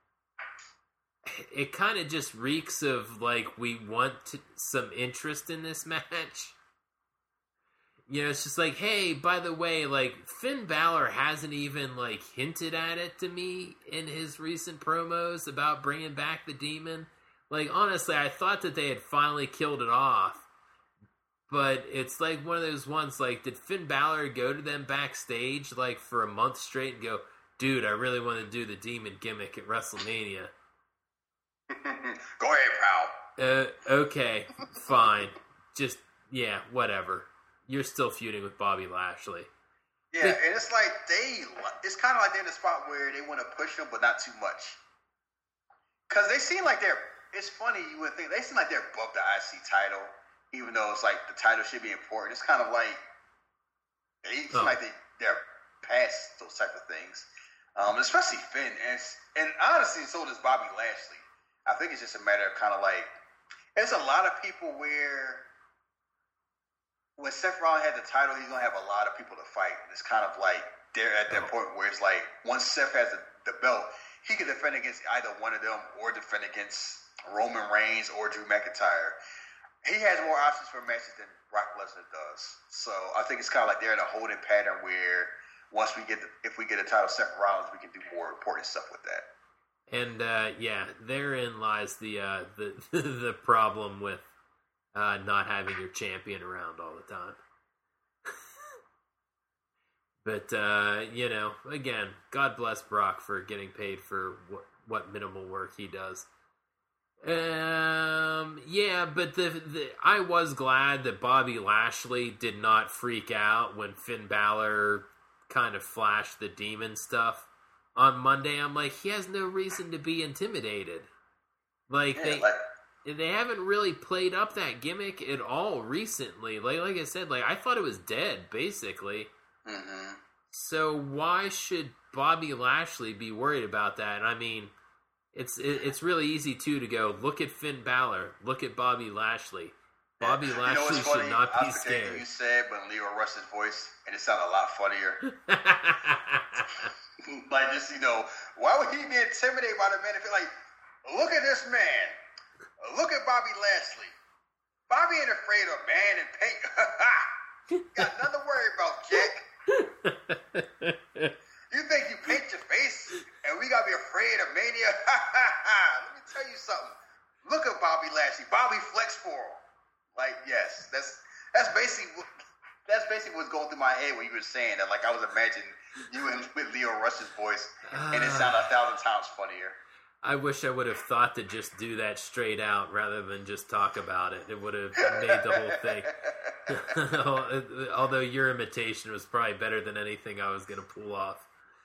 It kind of just reeks of, like, we want to, some interest in this match. You know, it's just like, hey, by the way, like, Finn Balor hasn't even, like, hinted at it to me in his recent promos about bringing back the Demon. Like, honestly, I thought that they had finally killed it off. But it's like one of those ones, like, did Finn Balor go to them backstage, like, for a month straight and go, dude, I really want to do the Demon gimmick at WrestleMania? Go ahead, pal. Uh, okay, fine. Just, yeah, whatever. You're still feuding with Bobby Lashley. Yeah, but, and it's like they, it's kind of like they're in a spot where they want to push him, but not too much. Because they seem like they're, it's funny, you would think, they seem like they're above the I C title, even though it's like the title should be important. It's kind of like, they seem oh. like they, they're past those type of things. Um, especially Finn. And, and honestly, so does Bobby Lashley. I think it's just a matter of kind of like, there's a lot of people where when Seth Rollins had the title, he's going to have a lot of people to fight. And it's kind of like they're at that point where it's like once Seth has the, the belt, he can defend against either one of them or defend against Roman Reigns or Drew McIntyre. He has more options for matches than Brock Lesnar does. So I think it's kind of like they're in a holding pattern where once we get the, if we get a title Seth Rollins, we can do more important stuff with that. And uh, yeah, therein lies the uh, the the problem with uh, not having your champion around all the time. But uh, you know, again, God bless Brock for getting paid for what, what minimal work he does. Um, yeah, but the, the I was glad that Bobby Lashley did not freak out when Finn Balor kind of flashed the demon stuff. On Monday, I'm like, he has no reason to be intimidated. Like, yeah, they like, they haven't really played up that gimmick at all recently. Like like I said, like I thought it was dead, basically. Mm-hmm. So why should Bobby Lashley be worried about that? I mean, it's it, it's really easy too to go look at Finn Balor, look at Bobby Lashley. Bobby you Lashley know should not be I scared. What you said, but Leo Rush's voice, and it sounded a lot funnier. Like, just, you know, why would he be intimidated by the man? If like, look at this man. Look at Bobby Lashley. Bobby ain't afraid of man and paint. Got nothing to worry about, Jack. You think you paint your face and we gotta be afraid of mania? Let me tell you something. Look at Bobby Lashley. Bobby flex for him. Like, yes, that's that's basically what, that's basically what's going through my head when you were saying that. Like, I was imagining you and with Leo Rush's voice, and it sounded a thousand times funnier. I wish I would have thought to just do that straight out rather than just talk about it. It would have made the whole thing. Although your imitation was probably better than anything I was going to pull off.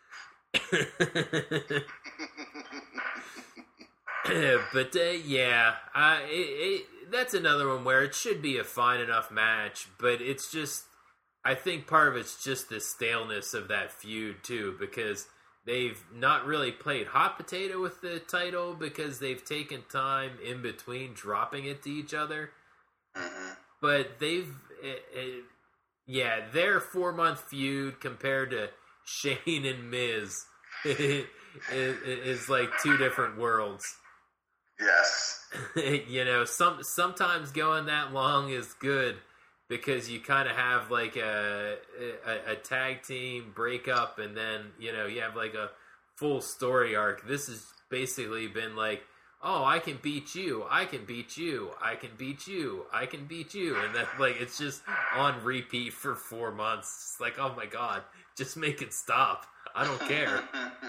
But uh, yeah, uh, it, it, that's another one where it should be a fine enough match, but it's just, I think part of it's just the staleness of that feud too, because they've not really played hot potato with the title because they've taken time in between dropping it to each other. Mm-hmm. But they've, it, it, yeah, their four month feud compared to Shane and Miz is, is like two different worlds. Yes. You know, some sometimes going that long is good because you kind of have like a, a a tag team breakup, and then you know you have like a full story arc. This has basically been like, oh, I can beat you, I can beat you, I can beat you, I can beat you, and then like it's just on repeat for four months. It's like, oh my god, just make it stop. I don't care.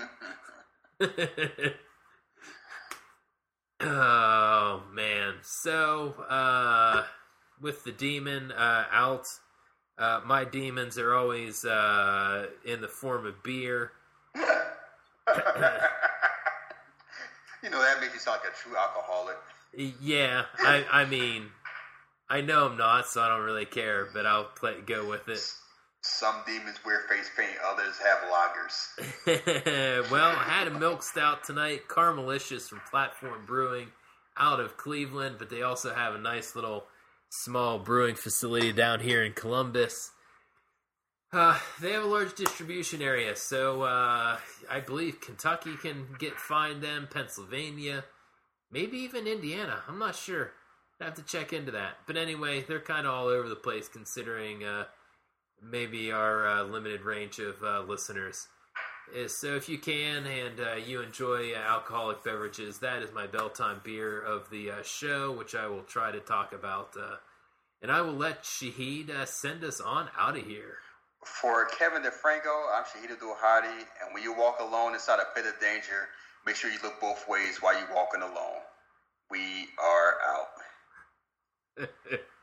Oh man, so uh, with the demon uh, out, uh, my demons are always uh, in the form of beer. You know, that makes you sound like a true alcoholic. Yeah, I, I mean, I know I'm not, so I don't really care, but I'll play, go with it. Some demons wear face paint, others have lagers. Well, I had a milk stout tonight, Caramelicious from Platform Brewing out of Cleveland, but they also have a nice little small brewing facility down here in Columbus. Uh, they have a large distribution area, so uh, I believe Kentucky can get find them, Pennsylvania, maybe even Indiana. I'm not sure. I have to check into that. But anyway, they're kind of all over the place considering uh, maybe our uh, limited range of uh, listeners. Uh, so if you can and uh, you enjoy uh, alcoholic beverages, that is my Belltime beer of the uh, show, which I will try to talk about. Uh, and I will let Shahid uh, send us on out of here. For Kevin DeFranco, I'm Shahid Abdul-Hadi, and when you walk alone inside a pit of danger, make sure you look both ways while you're walking alone. We are out.